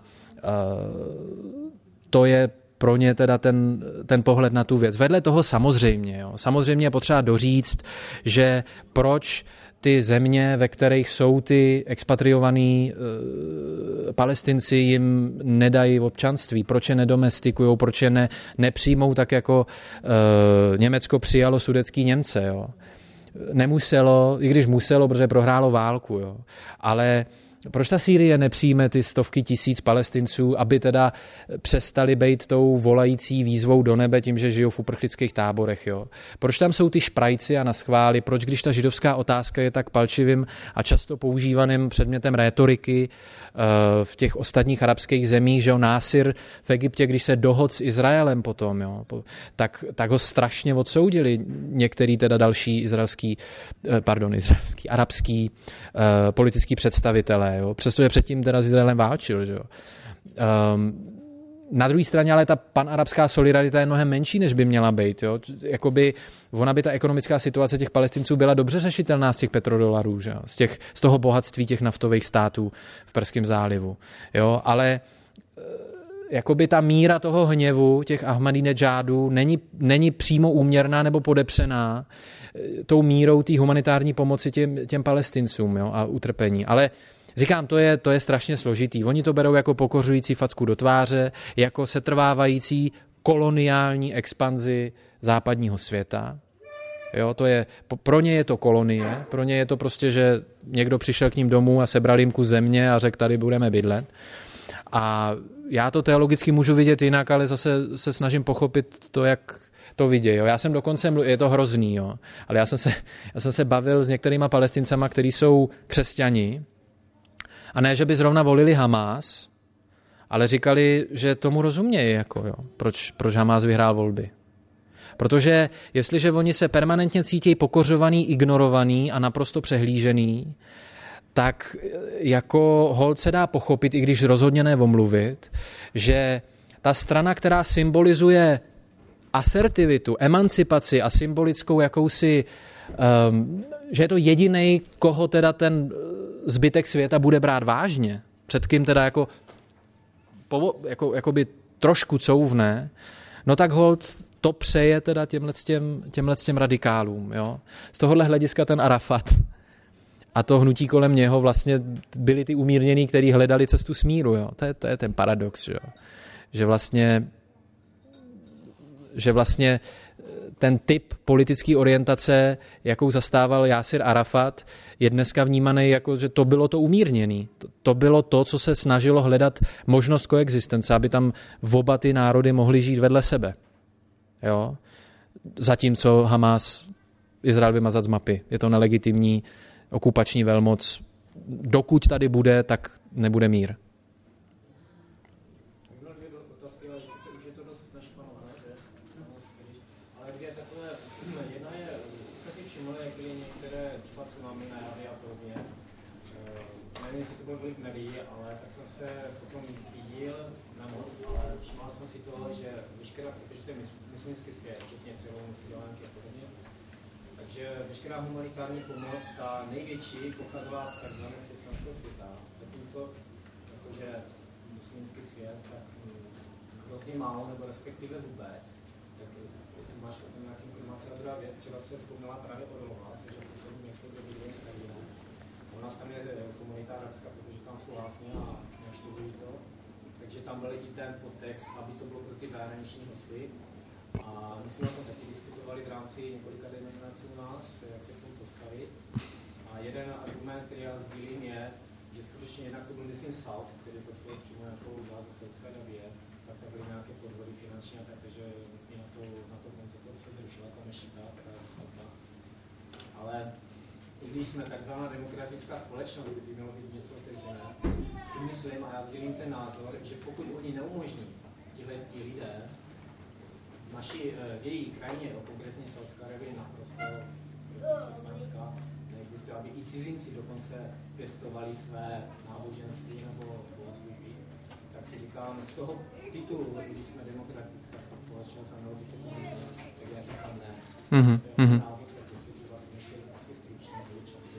uh, to je pro ně teda ten, ten pohled na tu věc. Vedle toho samozřejmě, jo. Samozřejmě je potřeba doříct, že proč ty země, ve kterých jsou ty expatriovaní e, Palestinci, jim nedají občanství, proč je nedomestikujou, proč je ne, nepřijmou tak, jako e, Německo přijalo sudetský Němce. Jo. Nemuselo, i když muselo, protože prohrálo válku, jo. Ale proč ta Sýrie nepřijme ty stovky tisíc Palestinců, aby teda přestali být tou volající výzvou do nebe tím, že žijou v uprchlických táborech? Jo? Proč tam jsou ty šprajci a naschvály? Proč, když ta židovská otázka je tak palčivým a často používaným předmětem rétoriky v těch ostatních arabských zemích, že jo, Násir v Egyptě, když se dohodl s Izraelem potom, jo, tak, tak ho strašně odsoudili některý teda další izraelský, pardon, izraelský, arabský uh, politický představitelé, jo, přestože předtím teda s Izraelem válčil, že jo. Um, Na druhé straně ale ta panarabská solidarita je mnohem menší, než by měla být. Jo? Jakoby ona by ta ekonomická situace těch Palestinců byla dobře řešitelná z těch petrodolarů, že jo? Z, těch, z toho bohatství těch naftových států v Perském zálivu. Jo? Ale jakoby ta míra toho hněvu těch Ahmadinejadů není, není přímo úměrná nebo podepřená tou mírou té humanitární pomoci těm, těm Palestincům, jo? A utrpení. Ale říkám, to je, to je strašně složitý. Oni to berou jako pokořující facku do tváře, jako setrvávající koloniální expanzi západního světa. Jo, to je, pro ně je to kolonie, pro ně je to prostě, že někdo přišel k ním domů a sebral jim kus země a řekl, tady budeme bydlet. A já to teologicky můžu vidět jinak, ale zase se snažím pochopit to, jak to vidějí. Jo. Já jsem dokonce, mluv... je to hrozný, jo. Ale já jsem, se, já jsem se bavil s některýma Palestincama, kteří jsou křesťani, A ne, že by zrovna volili Hamás, ale říkali, že tomu rozumějí, jako jo, proč, proč Hamás vyhrál volby. Protože jestliže oni se permanentně cítí pokořovaný, ignorovaný a naprosto přehlížený, tak jako holt se dá pochopit, i když rozhodně ne omluvit, že ta strana, která symbolizuje asertivitu, emancipaci a symbolickou jakousi, um, že je to jedinej, koho teda ten zbytek světa bude brát vážně, před kým teda jako, povo, jako jakoby trošku couvne, no tak holt to přeje teda těmhletěm, těmhletěm radikálům. Jo? Z tohohle hlediska ten Arafat a to hnutí kolem něho vlastně byli ty umírnění, kteří hledali cestu smíru. Jo? To, je, to je ten paradox, jo? Že vlastně že vlastně ten typ politické orientace, jakou zastával Jásir Arafat, je dneska vnímaný jako, že to bylo to umírněný. To, to bylo to, co se snažilo hledat možnost koexistence, aby tam oba ty národy mohly žít vedle sebe. Jo? Zatímco Hamás Izrael vymazat z mapy. Je to nelegitimní okupační velmoc. Dokud tady bude, tak nebude mír. Veškerá humanitární pomoc, ta největší, pocházela z takzvaného křesťanského světa, zatímco jakože muslimský svět, tak hrozně málo, nebo respektive vůbec. Tak jestli máš o tom nějaké informace, a druhá věc, třeba se vzpomněla právě Orlova, což je sousední město, kde bydlím v Karlíně. U nás tam je komunita arabská, protože tam jsou vlastně a navštěvují to. Takže tam byl i ten podtext, aby to bylo pro ty zahraniční hosty. A my jsme o tom taky diskutovali v rámci několika denominací u nás, jak se k tomu postavit. A jeden argument, který já sdílím, je, že skutečně jednak to byl Muslim South, který podporil přímo nějakou vládu Saúdské Arábie, tak tam byly nějaké podvody finanční a tak, takže i na to, na to konto se zrušila ta mešita, která je svatá. Ale i když jsme takzvaná demokratická společnost, kdyby mělo být něco otevřené, si myslím, a já sdílím ten názor, že pokud oni neumožní tihleti lidé, naší, v její krajině, konkrétně Saúdská Arábie, naprosto křesťanská, neexistuje, aby i cizinci dokonce pěstovali své náboženství nebo bohoslužby. Tak si říkám, z toho titulu, když jsme demokratická společnost a mělo by se to možná, tak já říkám ne. Mm-hmm. To je názor, tak vysvětlovat, ještě asi stručně do času.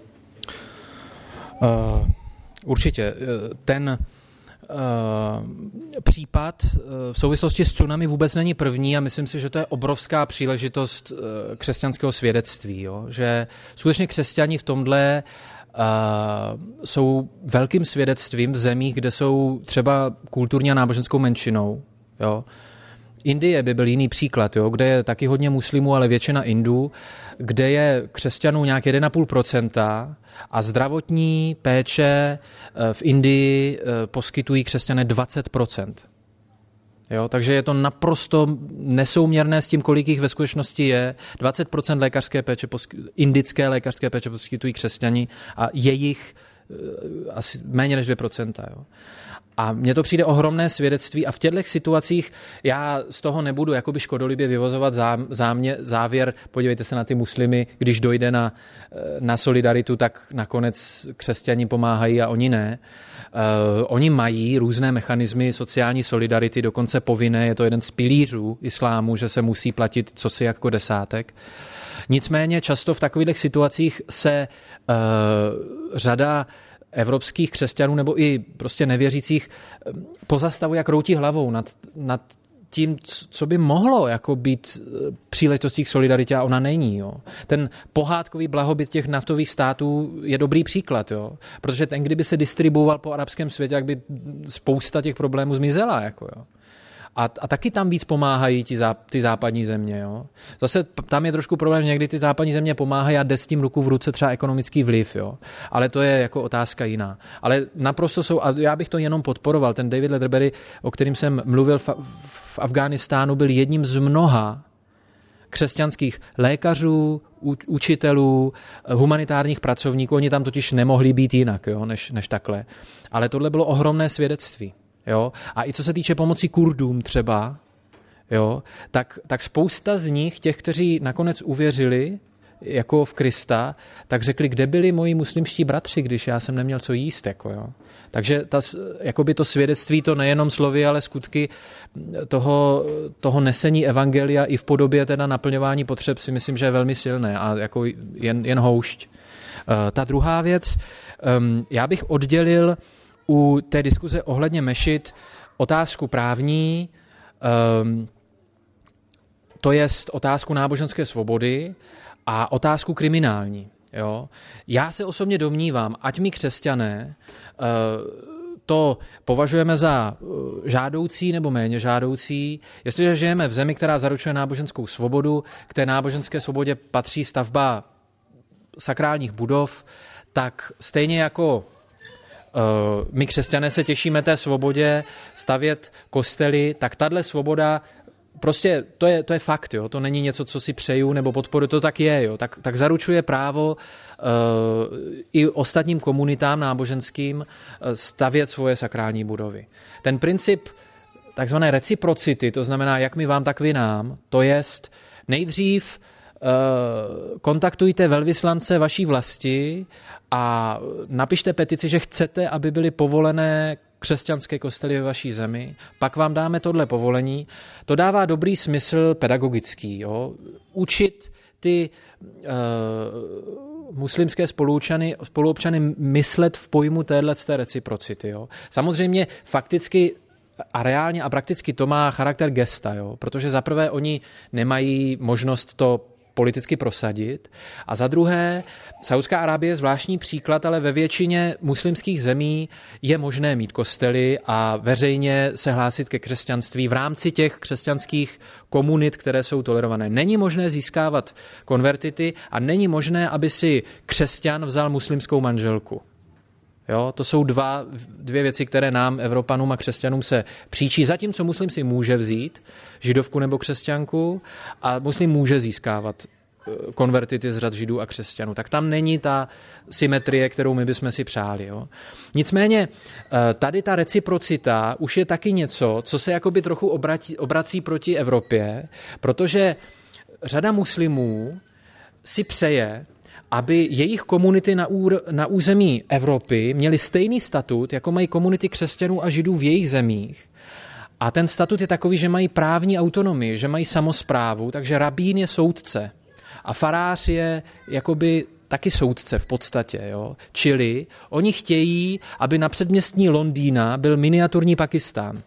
Uh, určitě. Ten Uh, případ uh, v souvislosti s tsunami vůbec není první a myslím si, že to je obrovská příležitost uh, křesťanského svědectví. Jo? Že skutečně křesťani v tomhle uh, jsou velkým svědectvím v zemích, kde jsou třeba kulturně a náboženskou menšinou. Jo? Indie by byl jiný příklad, jo? Kde je taky hodně muslimů, ale většina Indů, kde je křesťanů nějak jedna celá pět procenta a zdravotní péče v Indii poskytují křesťané dvacet procent. Jo? Takže je to naprosto nesouměrné s tím, kolik jich ve skutečnosti je. dvacet procent lékařské péče, indické lékařské péče poskytují křesťani a jejich asi méně než dvě procenta. Jo? A mně to přijde ohromné svědectví a v těchto situacích já z toho nebudu jakoby škodolibě vyvozovat zámě, závěr, podívejte se na ty muslimy, když dojde na, na solidaritu, tak nakonec křesťani pomáhají a oni ne. Uh, oni mají různé mechanismy sociální solidarity, dokonce povinné, je to jeden z pilířů islámu, že se musí platit cosi jako desátek. Nicméně často v takových situacích se uh, řada evropských křesťanů nebo i prostě nevěřících pozastavuje a kroutí hlavou nad, nad tím, co by mohlo jako být příležitostí k solidaritě a ona není. Jo. Ten pohádkový blahobyt těch naftových států je dobrý příklad, jo. Protože ten, kdyby se distribuoval po arabském světě, jak by spousta těch problémů zmizela. Jako, jo. A, a taky tam víc pomáhají ty, zá, ty západní země. Jo. Zase tam je trošku problém, někdy ty západní země pomáhají a jde s tím ruku v ruce třeba ekonomický vliv. Jo. Ale to je jako otázka jiná. Ale naprosto jsou, a já bych to jenom podporoval, ten David Leatherberry, o kterým jsem mluvil v, v Afghánistánu, byl jedním z mnoha, křesťanských lékařů, učitelů, humanitárních pracovníků, oni tam totiž nemohli být jinak, jo, než, než takhle. Ale tohle bylo ohromné svědectví. Jo? A i co se týče pomoci Kurdům třeba, jo, tak, tak spousta z nich, těch, kteří nakonec uvěřili jako v Krista, tak řekli, kde byli moji muslimští bratři, když já jsem neměl co jíst. Jako, jo. Takže ta, jakoby to svědectví, to nejenom slovy, ale skutky toho, toho nesení evangelia i v podobě teda naplňování potřeb si myslím, že je velmi silné a jako jen, jen houšť. Uh, ta druhá věc, um, já bych oddělil u té diskuze ohledně mešit otázku právní, um, to jest otázku náboženské svobody a otázku kriminální. Jo? Já se osobně domnívám, ať my křesťané uh, to považujeme za žádoucí nebo méně žádoucí, jestliže žijeme v zemi, která zaručuje náboženskou svobodu, k té náboženské svobodě patří stavba sakrálních budov, tak stejně jako Uh, my křesťané se těšíme té svobodě stavět kostely, tak tahle svoboda prostě to je, to je fakt, jo? To není něco, co si přeju nebo podporu, to tak je, jo? Tak, tak zaručuje právo uh, i ostatním komunitám náboženským uh, stavět svoje sakrální budovy. Ten princip takzvané reciprocity, to znamená jak my vám, tak vy nám, to jest nejdřív kontaktujte velvyslance vaší vlasti a napište petici, že chcete, aby byly povolené křesťanské kostely ve vaší zemi, pak vám dáme tohle povolení. To dává dobrý smysl pedagogický. Jo? Učit ty uh, muslimské spoluobčany, spoluobčany myslet v pojmu téhleté reciprocity. Jo? Samozřejmě fakticky a reálně a prakticky to má charakter gesta, jo? Protože za prvé oni nemají možnost to politicky prosadit a za druhé Saudská Arábie je zvláštní příklad, ale ve většině muslimských zemí je možné mít kostely a veřejně se hlásit ke křesťanství v rámci těch křesťanských komunit, které jsou tolerované. Není možné získávat konvertity a není možné, aby si křesťan vzal muslimskou manželku. Jo, to jsou dva, dvě věci, které nám, Evropanům a křesťanům, se příčí. Zatímco muslim si může vzít židovku nebo křesťanku a muslim může získávat konvertity z řad židů a křesťanů. Tak tam není ta symetrie, kterou my bychom si přáli. Jo. Nicméně tady ta reciprocita už je taky něco, co se jakoby trochu obrací, obrací proti Evropě, protože řada muslimů si přeje, aby jejich komunity na, úr, na území Evropy měly stejný statut, jako mají komunity křesťanů a židů v jejich zemích. A ten statut je takový, že mají právní autonomii, že mají samosprávu, takže rabín je soudce. A farář je jakoby taky soudce v podstatě. Jo? Čili oni chtějí, aby na předměstí Londýna byl miniaturní Pakistán.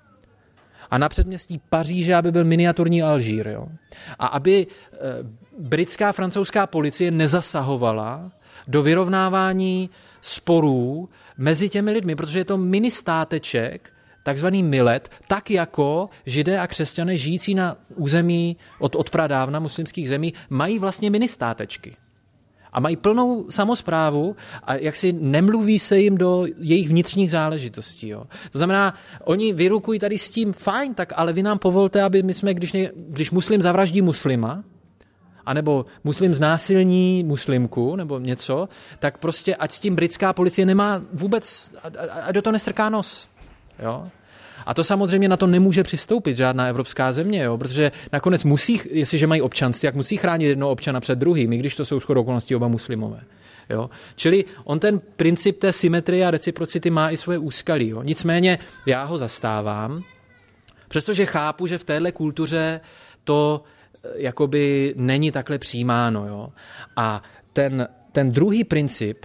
A na předměstí Paříže, aby byl miniaturní Alžír. Jo? A aby e, britská francouzská policie nezasahovala do vyrovnávání sporů mezi těmi lidmi, protože je to ministáteček, takzvaný milet, tak jako židé a křesťané žijící na území od, od pradávna muslimských zemí mají vlastně ministátečky. A mají plnou samosprávu a jaksi nemluví se jim do jejich vnitřních záležitostí. Jo. To znamená, oni vyrukují tady s tím, fajn, tak ale vy nám povolte, aby my jsme, když, ne, když muslim zavraždí muslima, anebo muslim znásilní muslimku, nebo něco, tak prostě ať s tím britská policie nemá vůbec, a do toho nestrká nos. Jo. A to samozřejmě na to nemůže přistoupit žádná evropská země, jo, protože nakonec musí, jestliže mají občanství, jak musí chránit jednoho občana před druhým, i když to jsou shodou okolností oba muslimové. Jo. Čili on ten princip té symetrie a reciprocity má i svoje úskalí. Jo. Nicméně já ho zastávám, přestože chápu, že v téhle kultuře to jakoby není takhle přijímáno. Jo. A ten, ten druhý princip,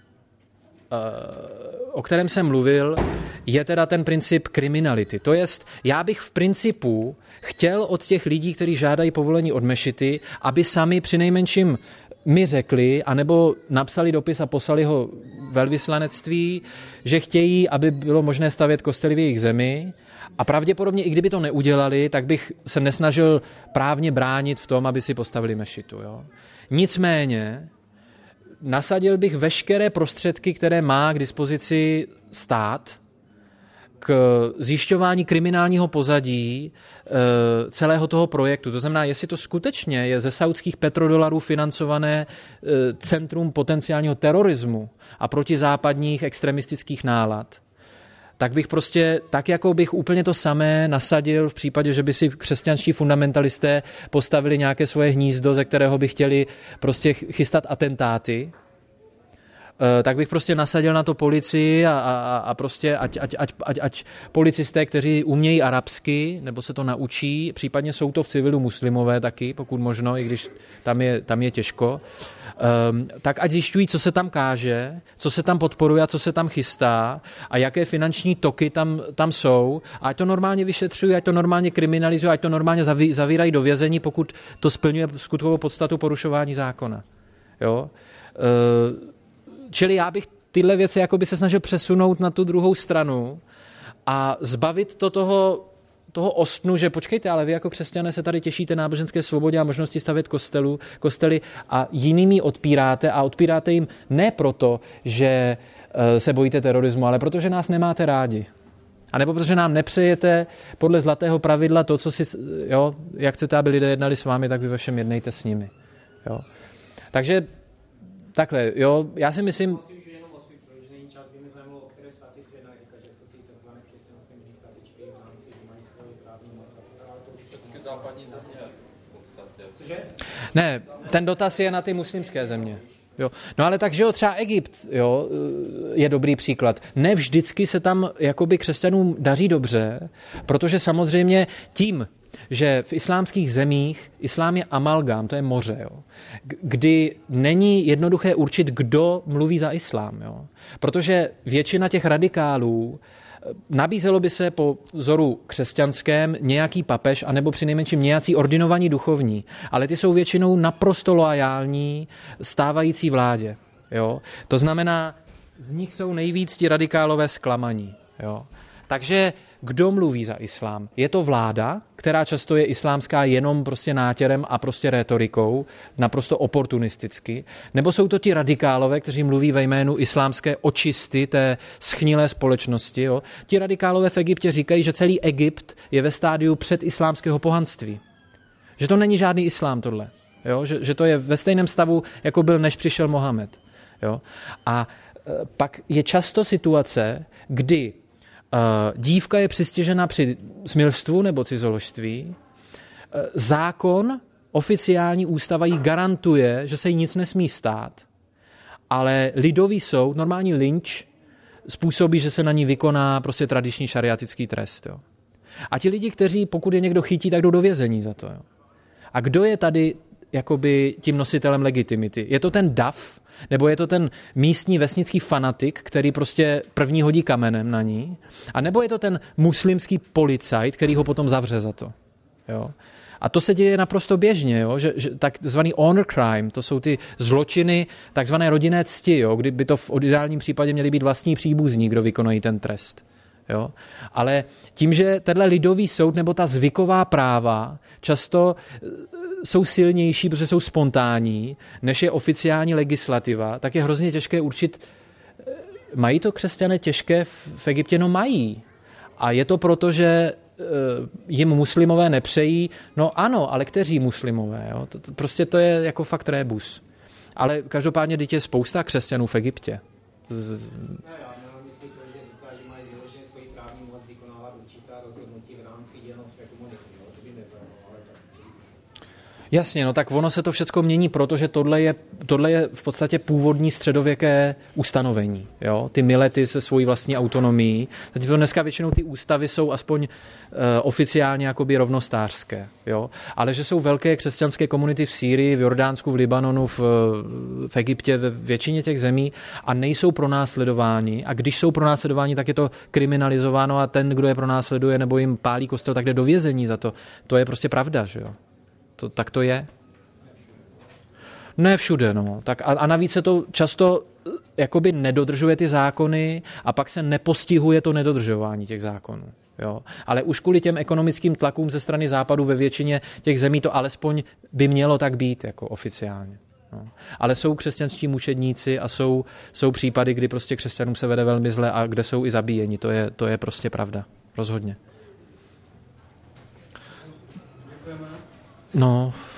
o kterém jsem mluvil, je teda ten princip kriminality. To jest, já bych v principu chtěl od těch lidí, kteří žádají povolení od mešity, aby sami přinejmenším mi řekli, anebo napsali dopis a poslali ho velvyslanectví, že chtějí, aby bylo možné stavět kostely v jejich zemi. A pravděpodobně, i kdyby to neudělali, tak bych se nesnažil právně bránit v tom, aby si postavili mešitu. Jo? Nicméně nasadil bych veškeré prostředky, které má k dispozici stát, k zjišťování kriminálního pozadí celého toho projektu. To znamená, jestli to skutečně je ze saudských petrodolarů financované centrum potenciálního terorismu a protizápadních extremistických nálad, tak bych prostě, tak jako bych úplně to samé nasadil v případě, že by si křesťanští fundamentalisté postavili nějaké svoje hnízdo, ze kterého by chtěli prostě chystat atentáty, tak bych prostě nasadil na to policii a, a, a prostě ať, ať, ať, ať, ať policisté, kteří umějí arabsky, nebo se to naučí, případně jsou to v civilu muslimové taky, pokud možno, i když tam je, tam je těžko, um, tak ať zjišťují, co se tam káže, co se tam podporuje a co se tam chystá a jaké finanční toky tam, tam jsou. A ať to normálně vyšetřují, ať to normálně kriminalizují, ať to normálně zaví, zavírají do vězení, pokud to splňuje skutkovou podstatu porušování zákona. Jo? Uh, Čili já bych tyhle věci jakoby se snažil přesunout na tu druhou stranu a zbavit to toho, toho ostnu, že počkejte, ale vy jako křesťané se tady těšíte náboženské svobodě a možnosti stavět kostelu, kostely a jinými odpíráte a odpíráte jim ne proto, že se bojíte terorismu, ale protože nás nemáte rádi. A nebo protože nám nepřejete podle zlatého pravidla to, co si, jo, jak chcete, aby lidé jednali s vámi, tak vy ve všem jednejte s nimi. Jo. Takže takhle, jo, já si myslím... Myslím, že jenom asi, protože není čas, by mě zajímalo, o které státy se jedná, říká, že jsou ty tzv. Křesťanské ministátičky v rámci humanistové právní moc. Všechny západní země v podstatě. Cože? Ne, ten dotaz je na ty muslimské země. Jo. No ale takže jo, třeba Egypt, jo, je dobrý příklad. Ne vždycky se tam jakoby křesťanům daří dobře, protože samozřejmě tím, že v islámských zemích islám je amalgám, to je moře, jo, kdy není jednoduché určit, kdo mluví za islám. Jo. Protože většina těch radikálů nabízelo by se po vzoru křesťanském nějaký papež anebo přinejmenším nějací ordinovaní duchovní, ale ty jsou většinou naprosto loajální stávající vládě. Jo. To znamená, z nich jsou nejvíc ti radikálové zklamaní. Jo. Takže kdo mluví za islám? Je to vláda, která často je islámská jenom prostě nátěrem a prostě rétorikou, naprosto oportunisticky, nebo jsou to ti radikálové, kteří mluví ve jménu islámské očisty té schnilé společnosti. Jo? Ti radikálové v Egyptě říkají, že celý Egypt je ve stádiu předislámského pohanství. Že to není žádný islám tohle. Jo? Že, že to je ve stejném stavu, jako byl, než přišel Mohamed. Jo? A e, pak je často situace, kdy dívka je přistěžena při smilstvu nebo cizoložství. Zákon, oficiální ústava jí garantuje, že se jí nic nesmí stát, ale lidový soud, normální lynč, způsobí, že se na ní vykoná prostě tradiční šariatický trest. Jo. A ti lidi, kteří, pokud je někdo chytí, tak jdou do vězení za to. Jo. A kdo je tady jakoby tím nositelem legitimity? Je to ten dav, nebo je to ten místní vesnický fanatik, který prostě první hodí kamenem na ní? A nebo je to ten muslimský policajt, který ho potom zavře za to? Jo? A to se děje naprosto běžně, jo? Že, že takzvaný honor crime, to jsou ty zločiny takzvané rodinné cti, jo? Kdyby to v ideálním případě měli být vlastní příbuzní, kdo vykonají ten trest. Jo? Ale tím, že tenhle lidový soud nebo ta zvyková práva často jsou silnější, protože jsou spontánní, než je oficiální legislativa, tak je hrozně těžké určit, mají to křesťané těžké v Egyptě? No mají. A je to proto, že jim muslimové nepřejí? No ano, ale kteří muslimové? Jo? To, to, prostě to je jako fakt rébus. Ale každopádně teď je spousta křesťanů v Egyptě. Jasně, no tak ono se to všechno mění, protože tohle je, tohle je v podstatě původní středověké ustanovení. Jo? Ty milety se svojí vlastní autonomií. Zatím dneska většinou ty ústavy jsou aspoň uh, oficiálně jakoby rovnostářské. Jo? Ale že jsou velké křesťanské komunity v Sýrii, v Jordánsku, v Libanonu, v, v Egyptě, ve většině těch zemí a nejsou pronásledováni. A když jsou pronásledováni, tak je to kriminalizováno a ten, kdo je pronásleduje nebo jim pálí kostel, tak jde do vězení za to. To je prostě pravda, že jo? To, tak to je? Ne všude, no. Tak a, a navíc se to často jakoby nedodržuje ty zákony a pak se nepostihuje to nedodržování těch zákonů. Jo. Ale už kvůli těm ekonomickým tlakům ze strany západu ve většině těch zemí to alespoň by mělo tak být jako oficiálně. No. Ale jsou křesťanští mučedníci a jsou, jsou případy, kdy prostě křesťanům se vede velmi zle a kde jsou i zabíjeni. To je, to je prostě pravda. Rozhodně. Děkujeme. No,